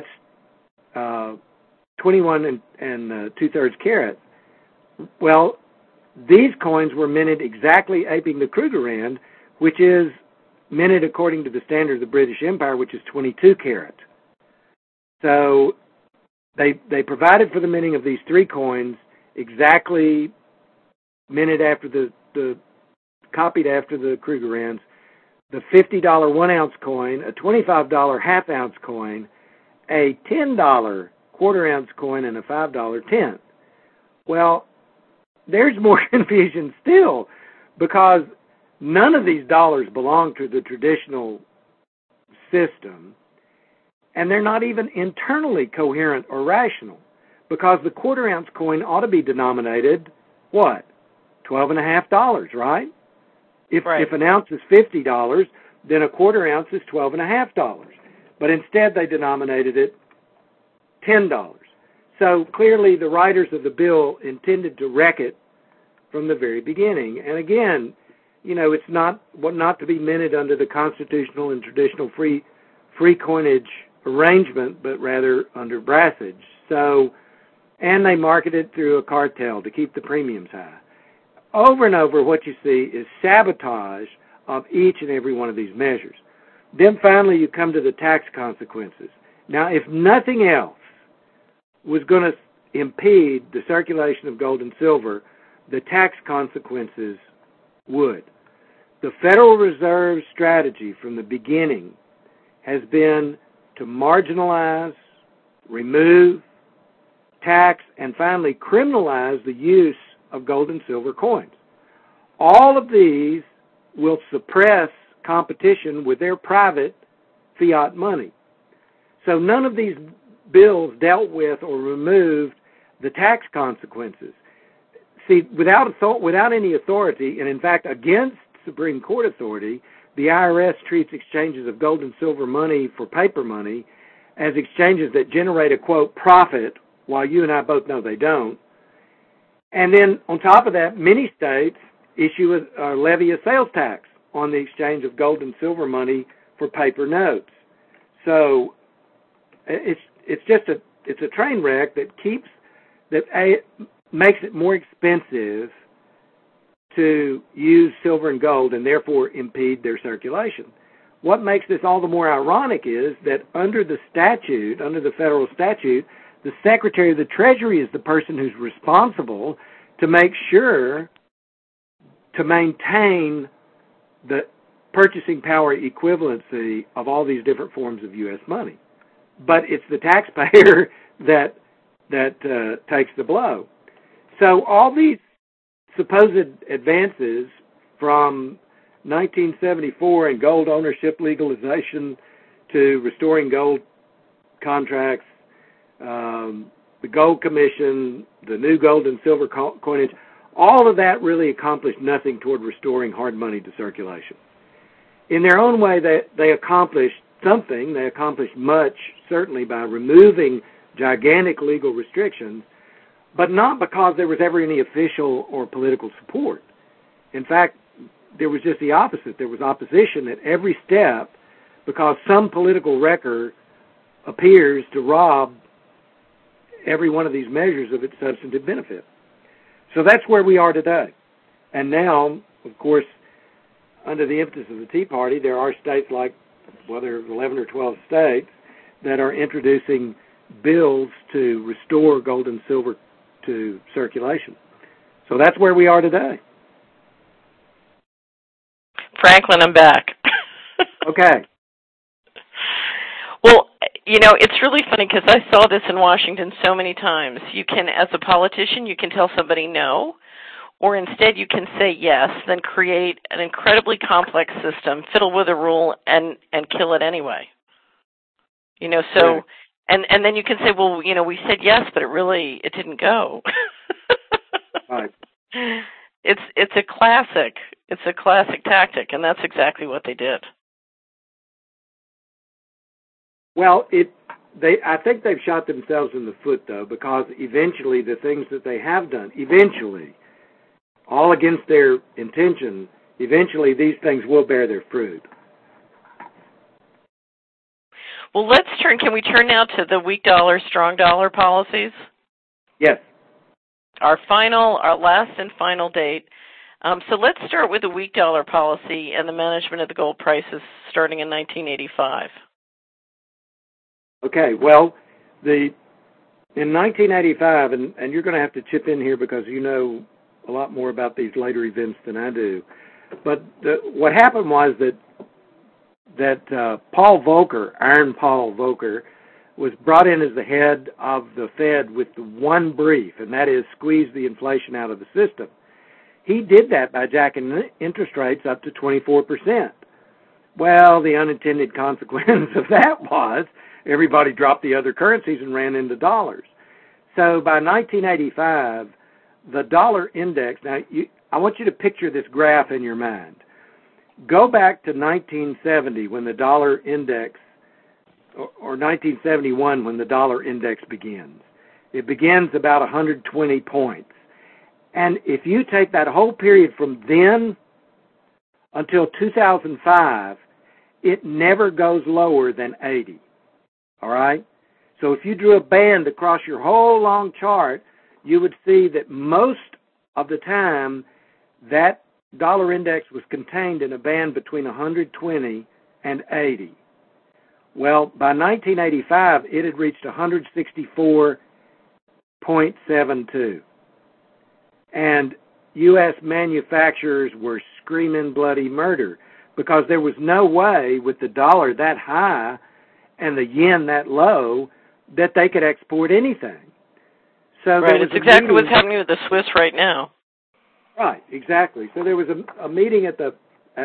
21 and 2/3 carat. Well, these coins were minted exactly aping the Krugerrand, which is minted according to the standard of the British Empire, which is 22 carat. So they provided for the minting of these three coins exactly minted after the copied after the Krugerrands. The $50 1-ounce coin, a $25 half-ounce coin, a $10 quarter-ounce coin, and a $5 tenth. Well, there's more confusion still, because none of these dollars belong to the traditional system, and they're not even internally coherent or rational, because the quarter-ounce coin ought to be denominated, what, $12.50, right? If an ounce is $50, then a quarter ounce is $12.50. But instead they denominated it $10. So clearly the writers of the bill intended to wreck it from the very beginning. And again, you know, it's not to be minted under the constitutional and traditional free coinage arrangement, but rather under brassage. So, and they market it through a cartel to keep the premiums high. Over and over, what you see is sabotage of each and every one of these measures. Then finally, you come to the tax consequences. Now, if nothing else was going to impede the circulation of gold and silver, the tax consequences would. The Federal Reserve strategy from the beginning has been to marginalize, remove, tax, and finally criminalize the use of gold and silver coins. All of these will suppress competition with their private fiat money. So none of these bills dealt with or removed the tax consequences. See, without any authority, and in fact against Supreme Court authority, the IRS treats exchanges of gold and silver money for paper money as exchanges that generate a, quote, profit, while you and I both know they don't. And then on top of that, many states issue levy a sales tax on the exchange of gold and silver money for paper notes. So it's a train wreck that makes it more expensive to use silver and gold and therefore impede their circulation. What makes this all the more ironic is that under the federal statute, the Secretary of the Treasury is the person who's responsible to make sure to maintain the purchasing power equivalency of all these different forms of U.S. money. But it's the taxpayer that takes the blow. So all these supposed advances from 1974 and gold ownership legalization to restoring gold contracts, the gold commission, the new gold and silver coinage, all of that really accomplished nothing toward restoring hard money to circulation. In their own way, they accomplished something. They accomplished much, certainly by removing gigantic legal restrictions, but not because there was ever any official or political support. In fact, there was just the opposite. There was opposition at every step because some political wrecker appears to rob every one of these measures of its substantive benefit. So that's where we are today. And now, of course, under the impetus of the Tea Party, there are states like, well, there are 11 or 12 states that are introducing bills to restore gold and silver to circulation. So that's where we are today. Franklin, I'm back. Okay. Well, you know, it's really funny because I saw this in Washington so many times. You can, as a politician, you can tell somebody no, or instead you can say yes, then create an incredibly complex system, fiddle with a rule, and kill it anyway. You know, so, right. and then you can say, well, you know, we said yes, but it didn't go. Right. It's a classic tactic, and that's exactly what they did. Well, I think they've shot themselves in the foot, though, because eventually the things that they have done, all against their intention, eventually these things will bear their fruit. Well, can we turn now to the weak dollar, strong dollar policies? Yes. Our last and final date. So let's start with the weak dollar policy and the management of the gold prices starting in 1985. Okay, well, in 1985, and you're going to have to chip in here because you know a lot more about these later events than I do, but what happened was that Paul Volcker, Iron Paul Volcker, was brought in as the head of the Fed with the one brief, and that is squeeze the inflation out of the system. He did that by jacking interest rates up to 24%. Well, the unintended consequence of that was everybody dropped the other currencies and ran into dollars. So by 1985, the dollar index, now I want you to picture this graph in your mind. Go back to 1970 when the dollar index, or 1971 when the dollar index begins. It begins about 120 points. And if you take that whole period from then until 2005, it never goes lower than 80. All right? So if you drew a band across your whole long chart, you would see that most of the time that dollar index was contained in a band between 120 and 80. Well, by 1985, it had reached 164.72. And U.S. manufacturers were screaming bloody murder because there was no way with the dollar that high and the yen that low that they could export anything. So right, it's exactly what's happening with the Swiss right now. Right, exactly. So there was a meeting at the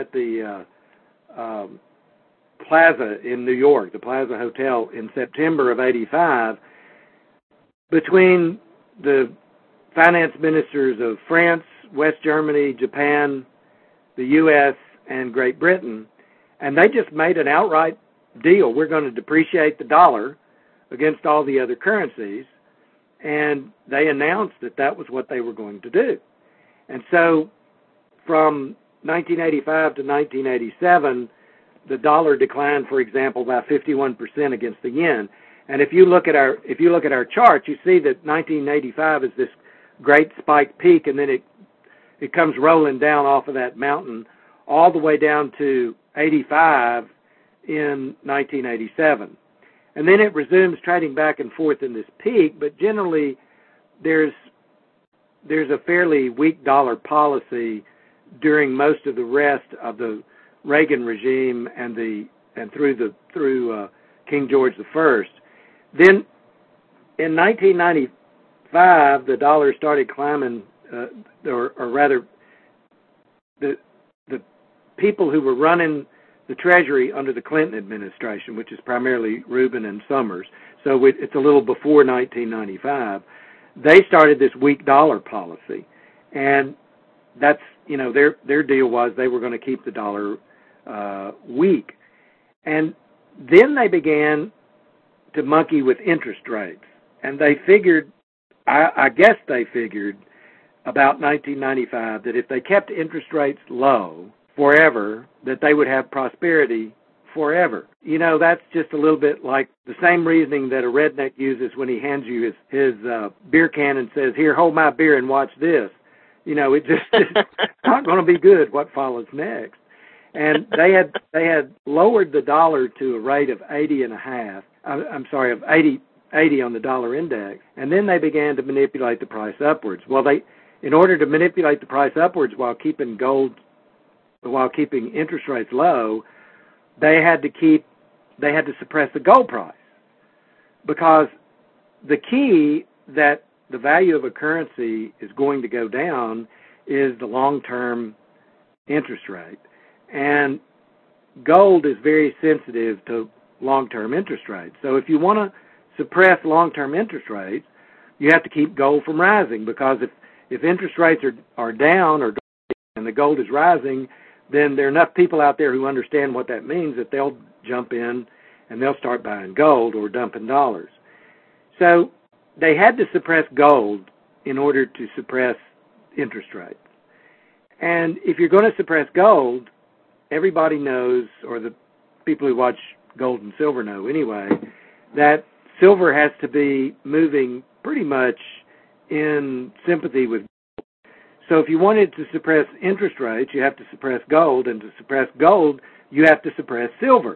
Plaza in New York, the Plaza Hotel, in September of '85, between the finance ministers of France, West Germany, Japan, the U.S., and Great Britain, and they just made an outright deal. We're going to depreciate the dollar against all the other currencies, and they announced that was what they were going to do. And so from 1985 to 1987, the dollar declined, for example, by 51% against the yen. And if you look at our chart, you see that 1985 is this great spike peak, and then it comes rolling down off of that mountain all the way down to 85 in 1987. And then it resumes trading back and forth in this peak, but generally there's a fairly weak dollar policy during most of the rest of the Reagan regime and through King George I. Then in 1995, the dollar started climbing, or rather, the people who were running the Treasury under the Clinton administration, which is primarily Rubin and Summers, so it's a little before 1995, they started this weak dollar policy. And that's, their deal was they were going to keep the dollar weak. And then they began to monkey with interest rates. And they figured, I guess they figured about 1995 that if they kept interest rates low forever, that they would have prosperity forever. That's just a little bit like the same reasoning that a redneck uses when he hands you his beer can and says, "Here, hold my beer and watch this." It just it's not going to be good what follows next. And they had lowered the dollar to a rate of 80.5. Of 80 on the dollar index, and then they began to manipulate the price upwards. Well, in order to manipulate the price upwards while keeping interest rates low, they had to suppress the gold price, because the key that the value of a currency is going to go down is the long-term interest rate. And gold is very sensitive to long-term interest rates. So if you want to suppress long-term interest rates, you have to keep gold from rising, because if interest rates are down and the gold is rising, then there are enough people out there who understand what that means that they'll jump in and they'll start buying gold or dumping dollars. So they had to suppress gold in order to suppress interest rates. And if you're going to suppress gold, everybody knows, or the people who watch gold and silver know anyway, that silver has to be moving pretty much in sympathy with gold. So if you wanted to suppress interest rates, you have to suppress gold, and to suppress gold, you have to suppress silver.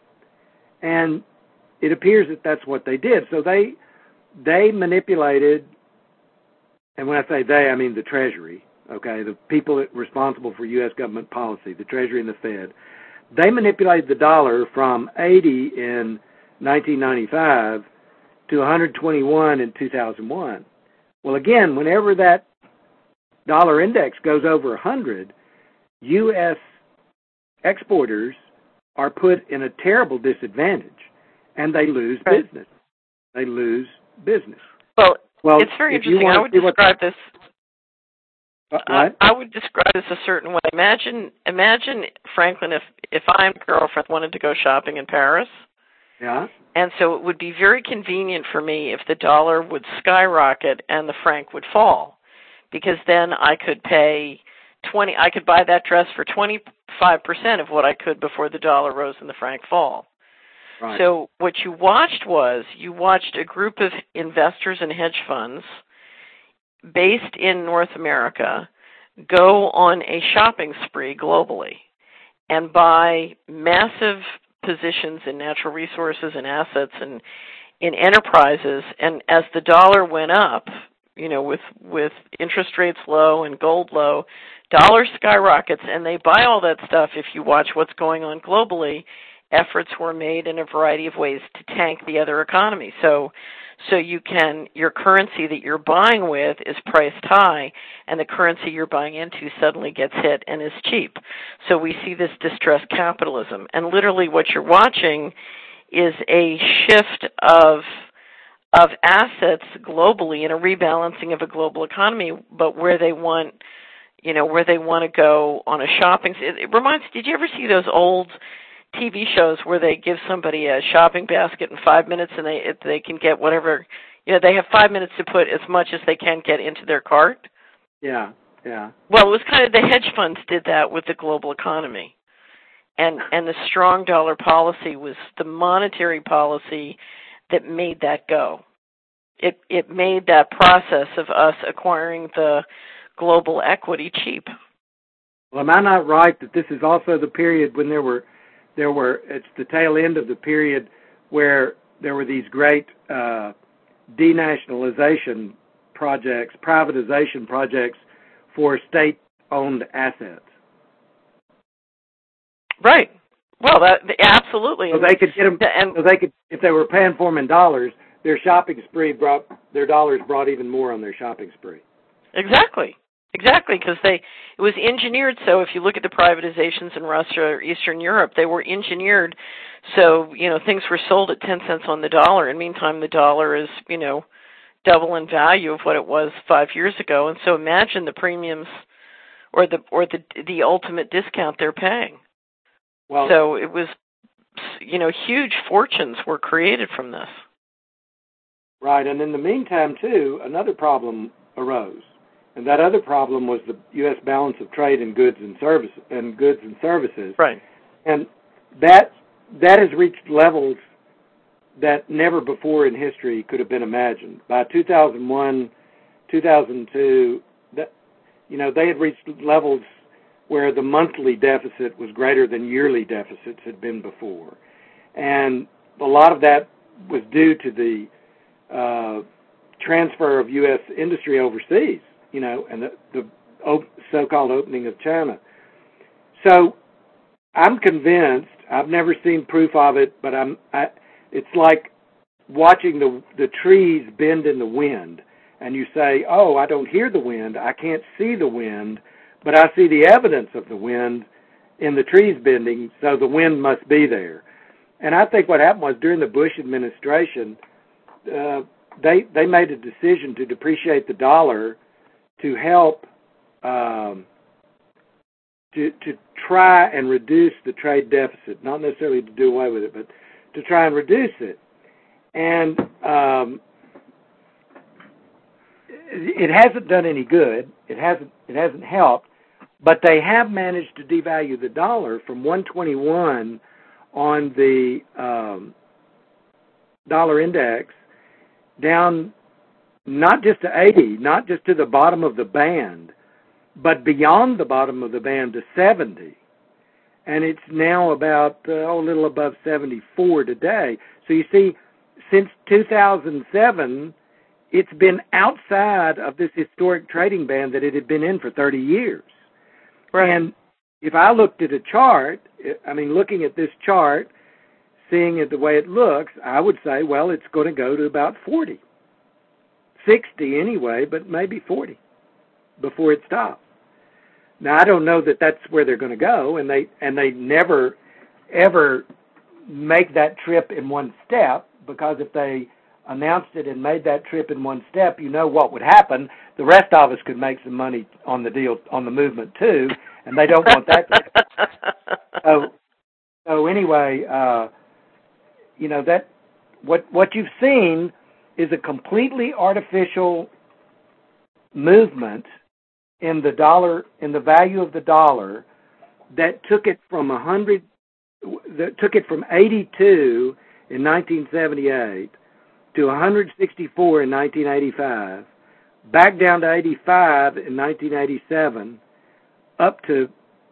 And it appears that that's what they did. So they manipulated, and when I say they, I mean the Treasury, okay, the people responsible for U.S. government policy, the Treasury and the Fed. They manipulated the dollar from 80 in 1995 to 121 in 2001. Well, again, whenever that dollar index goes over 100, U.S. exporters are put in a terrible disadvantage, and they lose business. They lose business. Well, it's very interesting. I would describe this. I would describe this a certain way. Imagine, Franklin, if I and my girlfriend wanted to go shopping in Paris. Yeah. And so it would be very convenient for me if the dollar would skyrocket and the franc would fall, because then I could pay I could buy that dress for 25% of what I could before the dollar rose and the franc fall. Right. So what you watched a group of investors and hedge funds based in North America go on a shopping spree globally and buy massive positions in natural resources and assets and in enterprises. And as the dollar went up, with interest rates low and gold low, dollar skyrockets, and they buy all that stuff. If you watch what's going on globally, efforts were made in a variety of ways to tank the other economy. So your currency that you're buying with is priced high, and the currency you're buying into suddenly gets hit and is cheap. So we see this distressed capitalism. And literally what you're watching is a shift of assets globally and a rebalancing of a global economy, but where they want to go on a shopping. It reminds. Did you ever see those old TV shows where they give somebody a shopping basket in 5 minutes and they can get whatever, they have 5 minutes to put as much as they can get into their cart? Yeah. Well, it was kind of the hedge funds did that with the global economy. And the strong dollar policy was the monetary policy that made that go. It made that process of us acquiring the global equity cheap. Well, am I not right that this is also the period when it's the tail end of the period where there were these great denationalization projects, privatization projects for state-owned assets? Right. Well, absolutely. So they could get them, if they were paying for them in dollars, their shopping spree their dollars brought even more on their shopping spree. Exactly. Exactly, because it was engineered. So if you look at the privatizations in Russia or Eastern Europe, they were engineered. So things were sold at 10 cents on the dollar, and meantime the dollar is double in value of what it was 5 years ago. And so imagine the premiums or the ultimate discount they're paying. Well, so it was huge fortunes were created from this. Right, and in the meantime too, another problem arose. And that other problem was the U.S. balance of trade in goods and services. Right. And that has reached levels that never before in history could have been imagined. By 2001, 2002, they had reached levels where the monthly deficit was greater than yearly deficits had been before. And a lot of that was due to the transfer of U.S. industry overseas, and the so-called opening of China. So I'm convinced, I've never seen proof of it, but it's like watching the trees bend in the wind, and you say, oh, I don't hear the wind, I can't see the wind, but I see the evidence of the wind in the trees bending, so the wind must be there. And I think what happened was during the Bush administration, they made a decision to depreciate the dollar to help to try and reduce the trade deficit, not necessarily to do away with it, but to try and reduce it. And it hasn't done any good. It hasn't helped, but they have managed to devalue the dollar from 121 on the dollar index down not just to 80, not just to the bottom of the band, but beyond the bottom of the band to 70. And it's now about a little above 74 today. So you see, since 2007, it's been outside of this historic trading band that it had been in for 30 years. Right. And if I looked at a chart, looking at this chart, seeing it the way it looks, I would say, well, it's going to go to about 40. 60 anyway, but maybe 40 before it stops. Now, I don't know that that's where they're going to go, and they never, ever make that trip in one step, because if they announced it and made that trip in one step, what would happen. The rest of us could make some money on the deal, on the movement too, and they don't want that to happen. So anyway, that what you've seen is a completely artificial movement in the dollar, in the value of the dollar, that took it from 82 in 1978 to 164 in 1985, back down to 85 in 1987, up to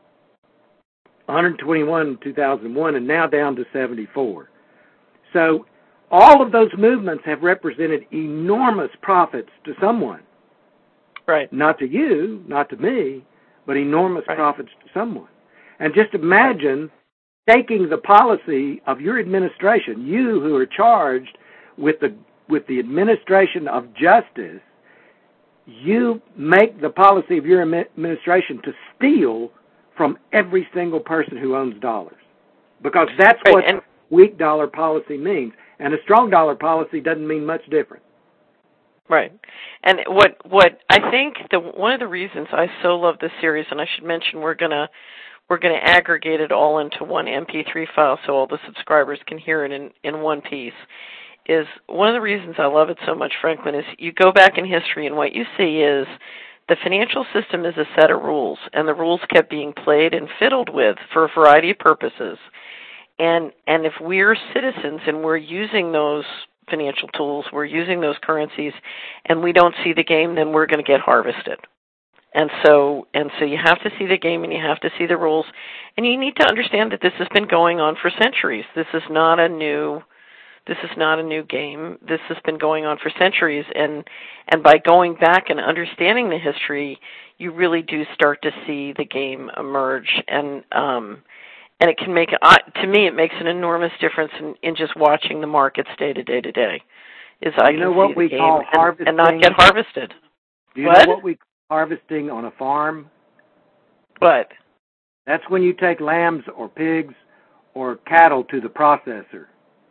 121 in 2001, and now down to 74. So all of those movements have represented enormous profits to someone. Right. Not to you, not to me, but enormous profits to someone. And just imagine taking the policy of your administration, you who are charged with the administration of justice, you make the policy of your administration to steal from every single person who owns dollars. Because that's what weak dollar policy means. And a strong dollar policy doesn't mean much different. Right. And what I think one of the reasons I so love this series, and I should mention we're gonna aggregate it all into one MP3 file so all the subscribers can hear it in one piece, is one of the reasons I love it so much, Franklin, is you go back in history and what you see is the financial system is a set of rules, and the rules kept being played and fiddled with for a variety of purposes. And if we're citizens and we're using those financial tools, we're using those currencies, and we don't see the game, then we're going to get harvested. And so you have to see the game, and you have to see the rules, and you need to understand that this has been going on for centuries. This is not a new game. This has been going on for centuries, and by going back and understanding the history, you really do start to see the game emerge. And it can make, to me, it makes an enormous difference in just watching the markets day to day to day. Is I can see the game and not get harvested. Do you know what we harvesting on a farm? What? That's when you take lambs or pigs or cattle to the processor.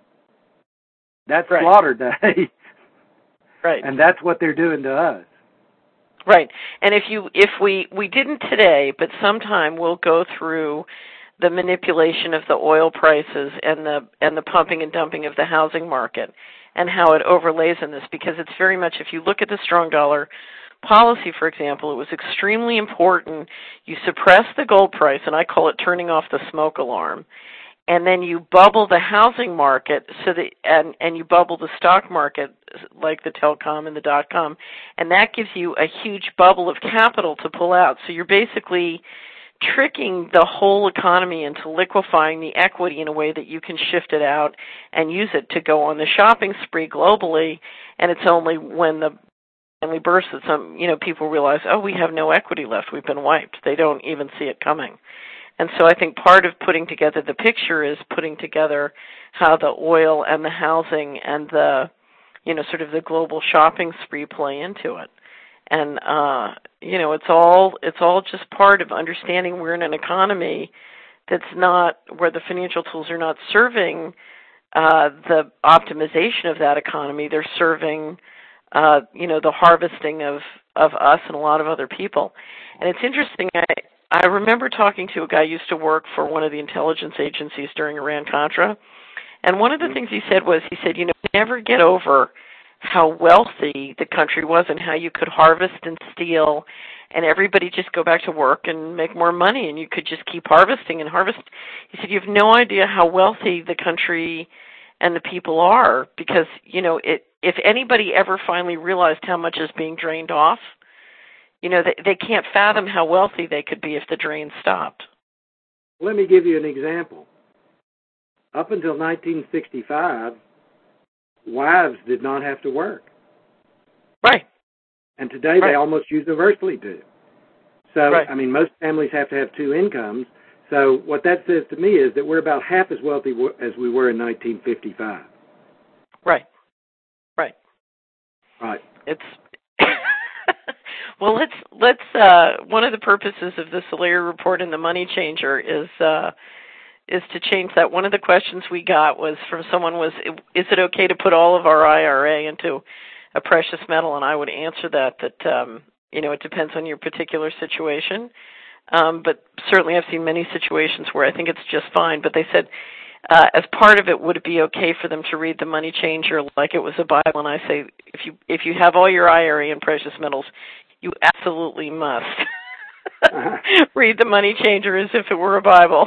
That's right. slaughter day. Right. And that's what they're doing to us. Right. And if we didn't today, but sometime we'll go through the manipulation of the oil prices and the pumping and dumping of the housing market and how it overlays in this, because it's very much, if you look at the strong dollar policy, for example, it was extremely important. You suppress the gold price, and I call it turning off the smoke alarm, and then you bubble the housing market and you bubble the stock market like the telecom and the .com, and that gives you a huge bubble of capital to pull out. So you're basically tricking the whole economy into liquefying the equity in a way that you can shift it out and use it to go on the shopping spree globally, and it's only when the finally bursts that people realize, oh, we have no equity left, we've been wiped. They don't even see it coming. And so I think part of putting together the picture is putting together how the oil and the housing and the, sort of the global shopping spree play into it. And, it's all just part of understanding we're in an economy that's not, where the financial tools are not serving the optimization of that economy. They're serving, the harvesting of us and a lot of other people. And it's interesting, I remember talking to a guy who used to work for one of the intelligence agencies during Iran-Contra, and one of the things he said, never get over how wealthy the country was and how you could harvest and steal and everybody just go back to work and make more money and you could just keep harvesting and harvest. He said, you have no idea how wealthy the country and the people are because, if anybody ever finally realized how much is being drained off, they can't fathom how wealthy they could be if the drain stopped. Let me give you an example. Up until 1965, wives did not have to work. Right. And today they almost universally do. So, most families have to have two incomes. So what that says to me is that we're about half as wealthy as we were in 1955. Right. It's well, let's one of the purposes of the Solari report and the Money Changer is to change that. One of the questions we got was from someone was, is it okay to put all of our IRA into a precious metal? And I would answer that it depends on your particular situation. But certainly I've seen many situations where I think it's just fine. But they said, as part of it, would it be okay for them to read the Money Changer like it was a Bible? And I say, if you have all your IRA in precious metals, you absolutely must read the Money Changer as if it were a Bible.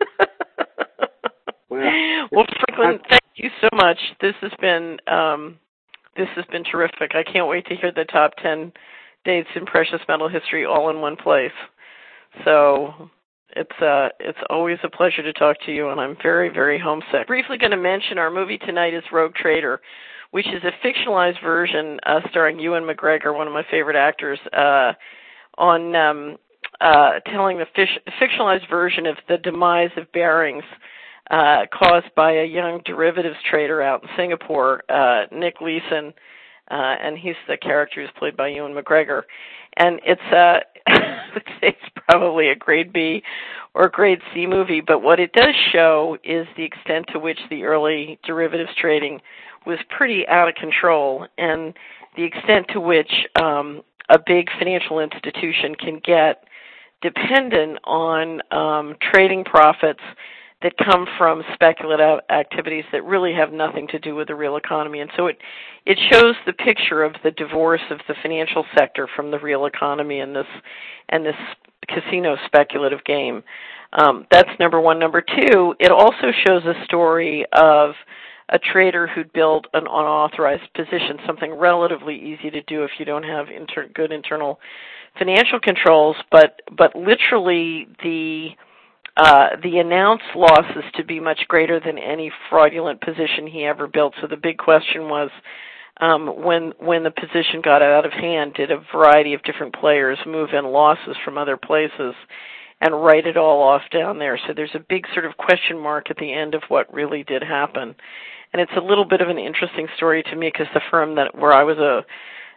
Well, Franklin, thank you so much. This has been terrific. I can't wait to hear the top 10 dates in precious metal history all in one place. So it's always a pleasure to talk to you, and I'm very, very homesick. Briefly going to mention our movie tonight is Rogue Trader, which is a fictionalized version starring Ewan McGregor, one of my favorite actors, on telling the fictionalized version of the demise of Barings caused by a young derivatives trader out in Singapore, Nick Leeson, and he's the character who's played by Ewan McGregor. And it's it's probably a grade B or grade C movie, but what it does show is the extent to which the early derivatives trading was pretty out of control, and the extent to which a big financial institution can get dependent on trading profits that come from speculative activities that really have nothing to do with the real economy. And so it shows the picture of the divorce of the financial sector from the real economy and this casino speculative game. That's number one. Number two, it also shows a story of a trader who'd built an unauthorized position, something relatively easy to do if you don't have good internal financial controls, but literally the announced losses to be much greater than any fraudulent position he ever built. So the big question was, when the position got out of hand, did a variety of different players move in losses from other places and write it all off down there? So there's a big sort of question mark at the end of what really did happen. And it's a little bit of an interesting story to me because the firm where I was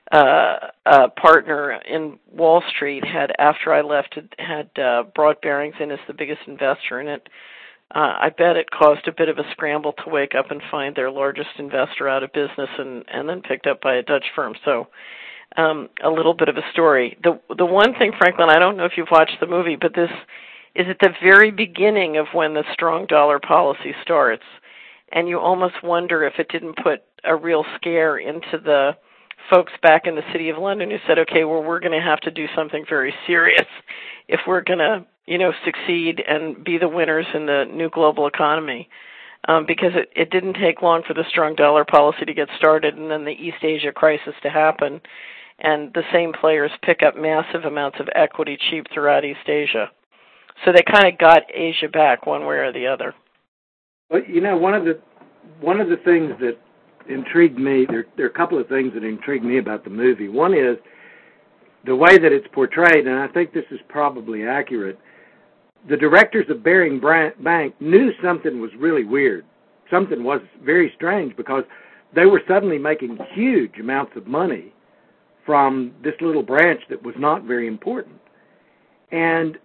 partner in Wall Street had, after I left, had brought Barings in as the biggest investor in it. I bet it caused a bit of a scramble to wake up and find their largest investor out of business and then picked up by a Dutch firm. So a little bit of a story. The one thing, Franklin, I don't know if you've watched the movie, but this is at the very beginning of when the strong dollar policy starts. And you almost wonder if it didn't put a real scare into the folks back in the City of London who said, okay, well, we're going to have to do something very serious if we're going to, succeed and be the winners in the new global economy. Because it didn't take long for the strong dollar policy to get started and then the East Asia crisis to happen. And the same players pick up massive amounts of equity cheap throughout East Asia. So they kind of got Asia back one way or the other. Well, one of the things that intrigued me, there are a couple of things that intrigued me about the movie. One is the way that it's portrayed, and I think this is probably accurate. The directors of Baring Bank knew something was really weird. Something was very strange because they were suddenly making huge amounts of money from this little branch that was not very important. And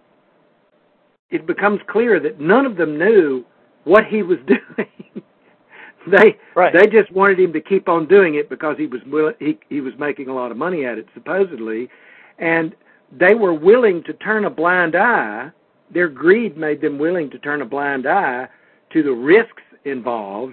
it becomes clear that none of them knew what he was doing. They just wanted him to keep on doing it because he was making a lot of money at it, supposedly, and they were willing to turn a blind eye. Their greed made them willing to turn a blind eye to the risks involved,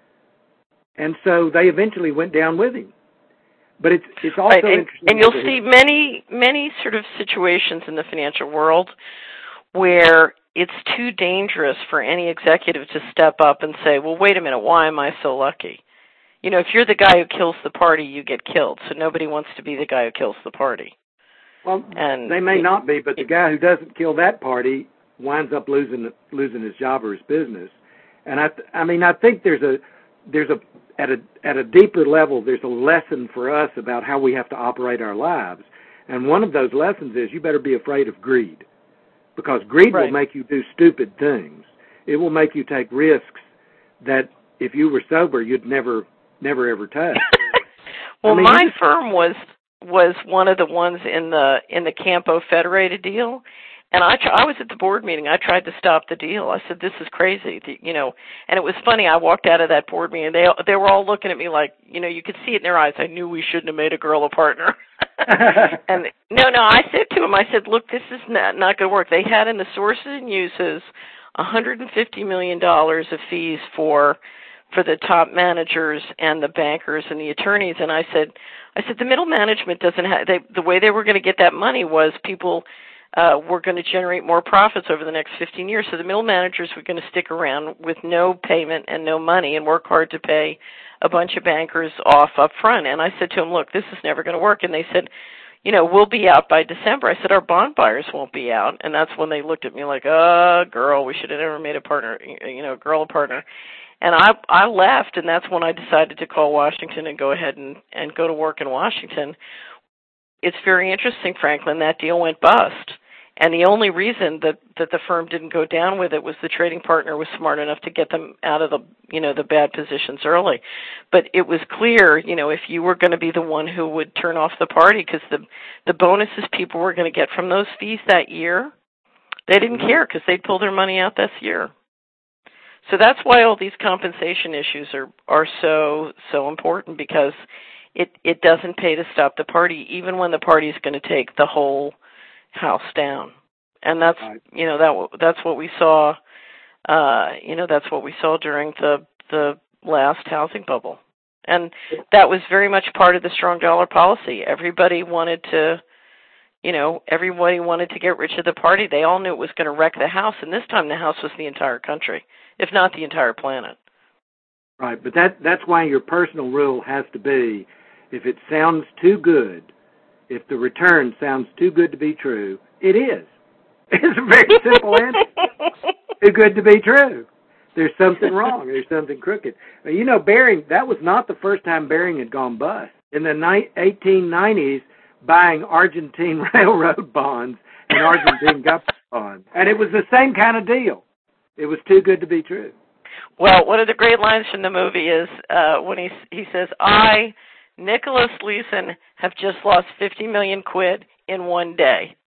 and so they eventually went down with him. But it's also interesting. And you'll see many sort of situations in the financial world where it's too dangerous for any executive to step up and say, well, wait a minute, why am I so lucky? If you're the guy who kills the party, you get killed. So nobody wants to be the guy who kills the party. Well, and they may not be, but the guy who doesn't kill that party winds up losing his job or his business. And I think at a deeper level, there's a lesson for us about how we have to operate our lives. And one of those lessons is you better be afraid of greed. Because greed will make you do stupid things. It will make you take risks that if you were sober, you'd never ever take. Well, my firm was one of the ones in the Campo Federated deal, and I was at the board meeting. I tried to stop the deal. I said, this is crazy, and it was funny. I walked out of that board meeting, and they were all looking at me like, you could see it in their eyes. I knew we shouldn't have made a girl a partner. And no, I said to him, look, this is not going to work. They had in the sources and uses $150 million of fees for the top managers and the bankers and the attorneys. And I said, the middle management doesn't have, the way they were going to get that money was people were going to generate more profits over the next 15 years. So the middle managers were going to stick around with no payment and no money and work hard to pay a bunch of bankers off up front. And I said to them, look, this is never going to work. And they said, we'll be out by December. I said, our bond buyers won't be out. And that's when they looked at me like, girl, we should have never made a partner, girl a partner. And I left, and that's when I decided to call Washington and go ahead and go to work in Washington. It's very interesting, Franklin, that deal went bust. And the only reason that the firm didn't go down with it was the trading partner was smart enough to get them out of the bad positions early. But it was clear, if you were going to be the one who would turn off the party, because the bonuses people were going to get from those fees that year, they didn't care because they'd pull their money out this year. So that's why all these compensation issues are so important, because it doesn't pay to stop the party, even when the party's going to take the whole house down. And that's that's what we saw. That's what we saw during the last housing bubble, and that was very much part of the strong dollar policy. Everybody wanted to get rich of the party. They all knew it was going to wreck the house, and this time the house was the entire country, if not the entire planet. Right, but that's why your personal rule has to be, if it sounds too good, if the return sounds too good to be true, it is. It's a very simple answer. Too good to be true. There's something wrong. There's something crooked. Baring, that was not the first time Baring had gone bust. In the 1890s, buying Argentine railroad bonds and Argentine government bonds. And it was the same kind of deal. It was too good to be true. Well, one of the great lines from the movie is when he says, I Nicholas Leeson have just lost 50 million quid in one day.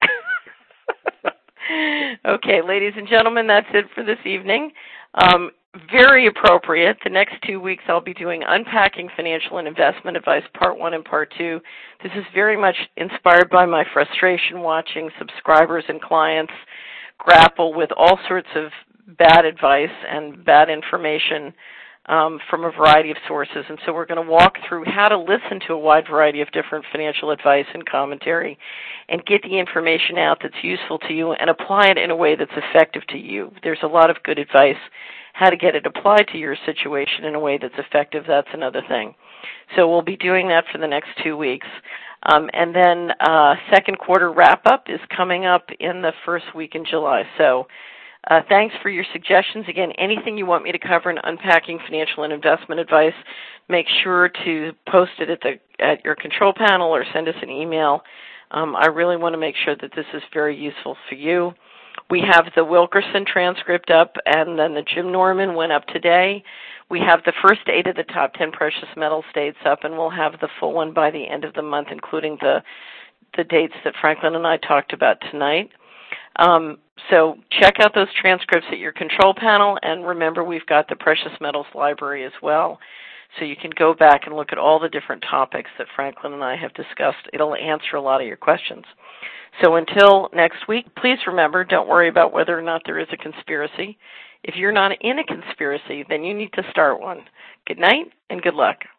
Okay, ladies and gentlemen, that's it for this evening. Very appropriate. The next 2 weeks I'll be doing Unpacking Financial and Investment Advice Part 1 and Part 2. This is very much inspired by my frustration watching subscribers and clients grapple with all sorts of bad advice and bad information from a variety of sources. And so we're going to walk through how to listen to a wide variety of different financial advice and commentary and get the information out that's useful to you and apply it in a way that's effective to you. There's a lot of good advice. How to get it applied to your situation in a way that's effective, that's another thing. So we'll be doing that for the next 2 weeks. And then second quarter wrap-up is coming up in the first week in July. So thanks for your suggestions. Again, anything you want me to cover in Unpacking Financial and Investment Advice, make sure to post it at your control panel or send us an email. I really want to make sure that this is very useful for you. We have the Wilkerson transcript up, and then the Jim Norman went up today. We have the first 8 of the top 10 precious metal states up, and we'll have the full one by the end of the month, including the dates that Franklin and I talked about tonight. So check out those transcripts at your control panel, and remember we've got the Precious Metals Library as well. So you can go back and look at all the different topics that Franklin and I have discussed. It'll answer a lot of your questions. So until next week, please remember, don't worry about whether or not there is a conspiracy. If you're not in a conspiracy, then you need to start one. Good night and good luck.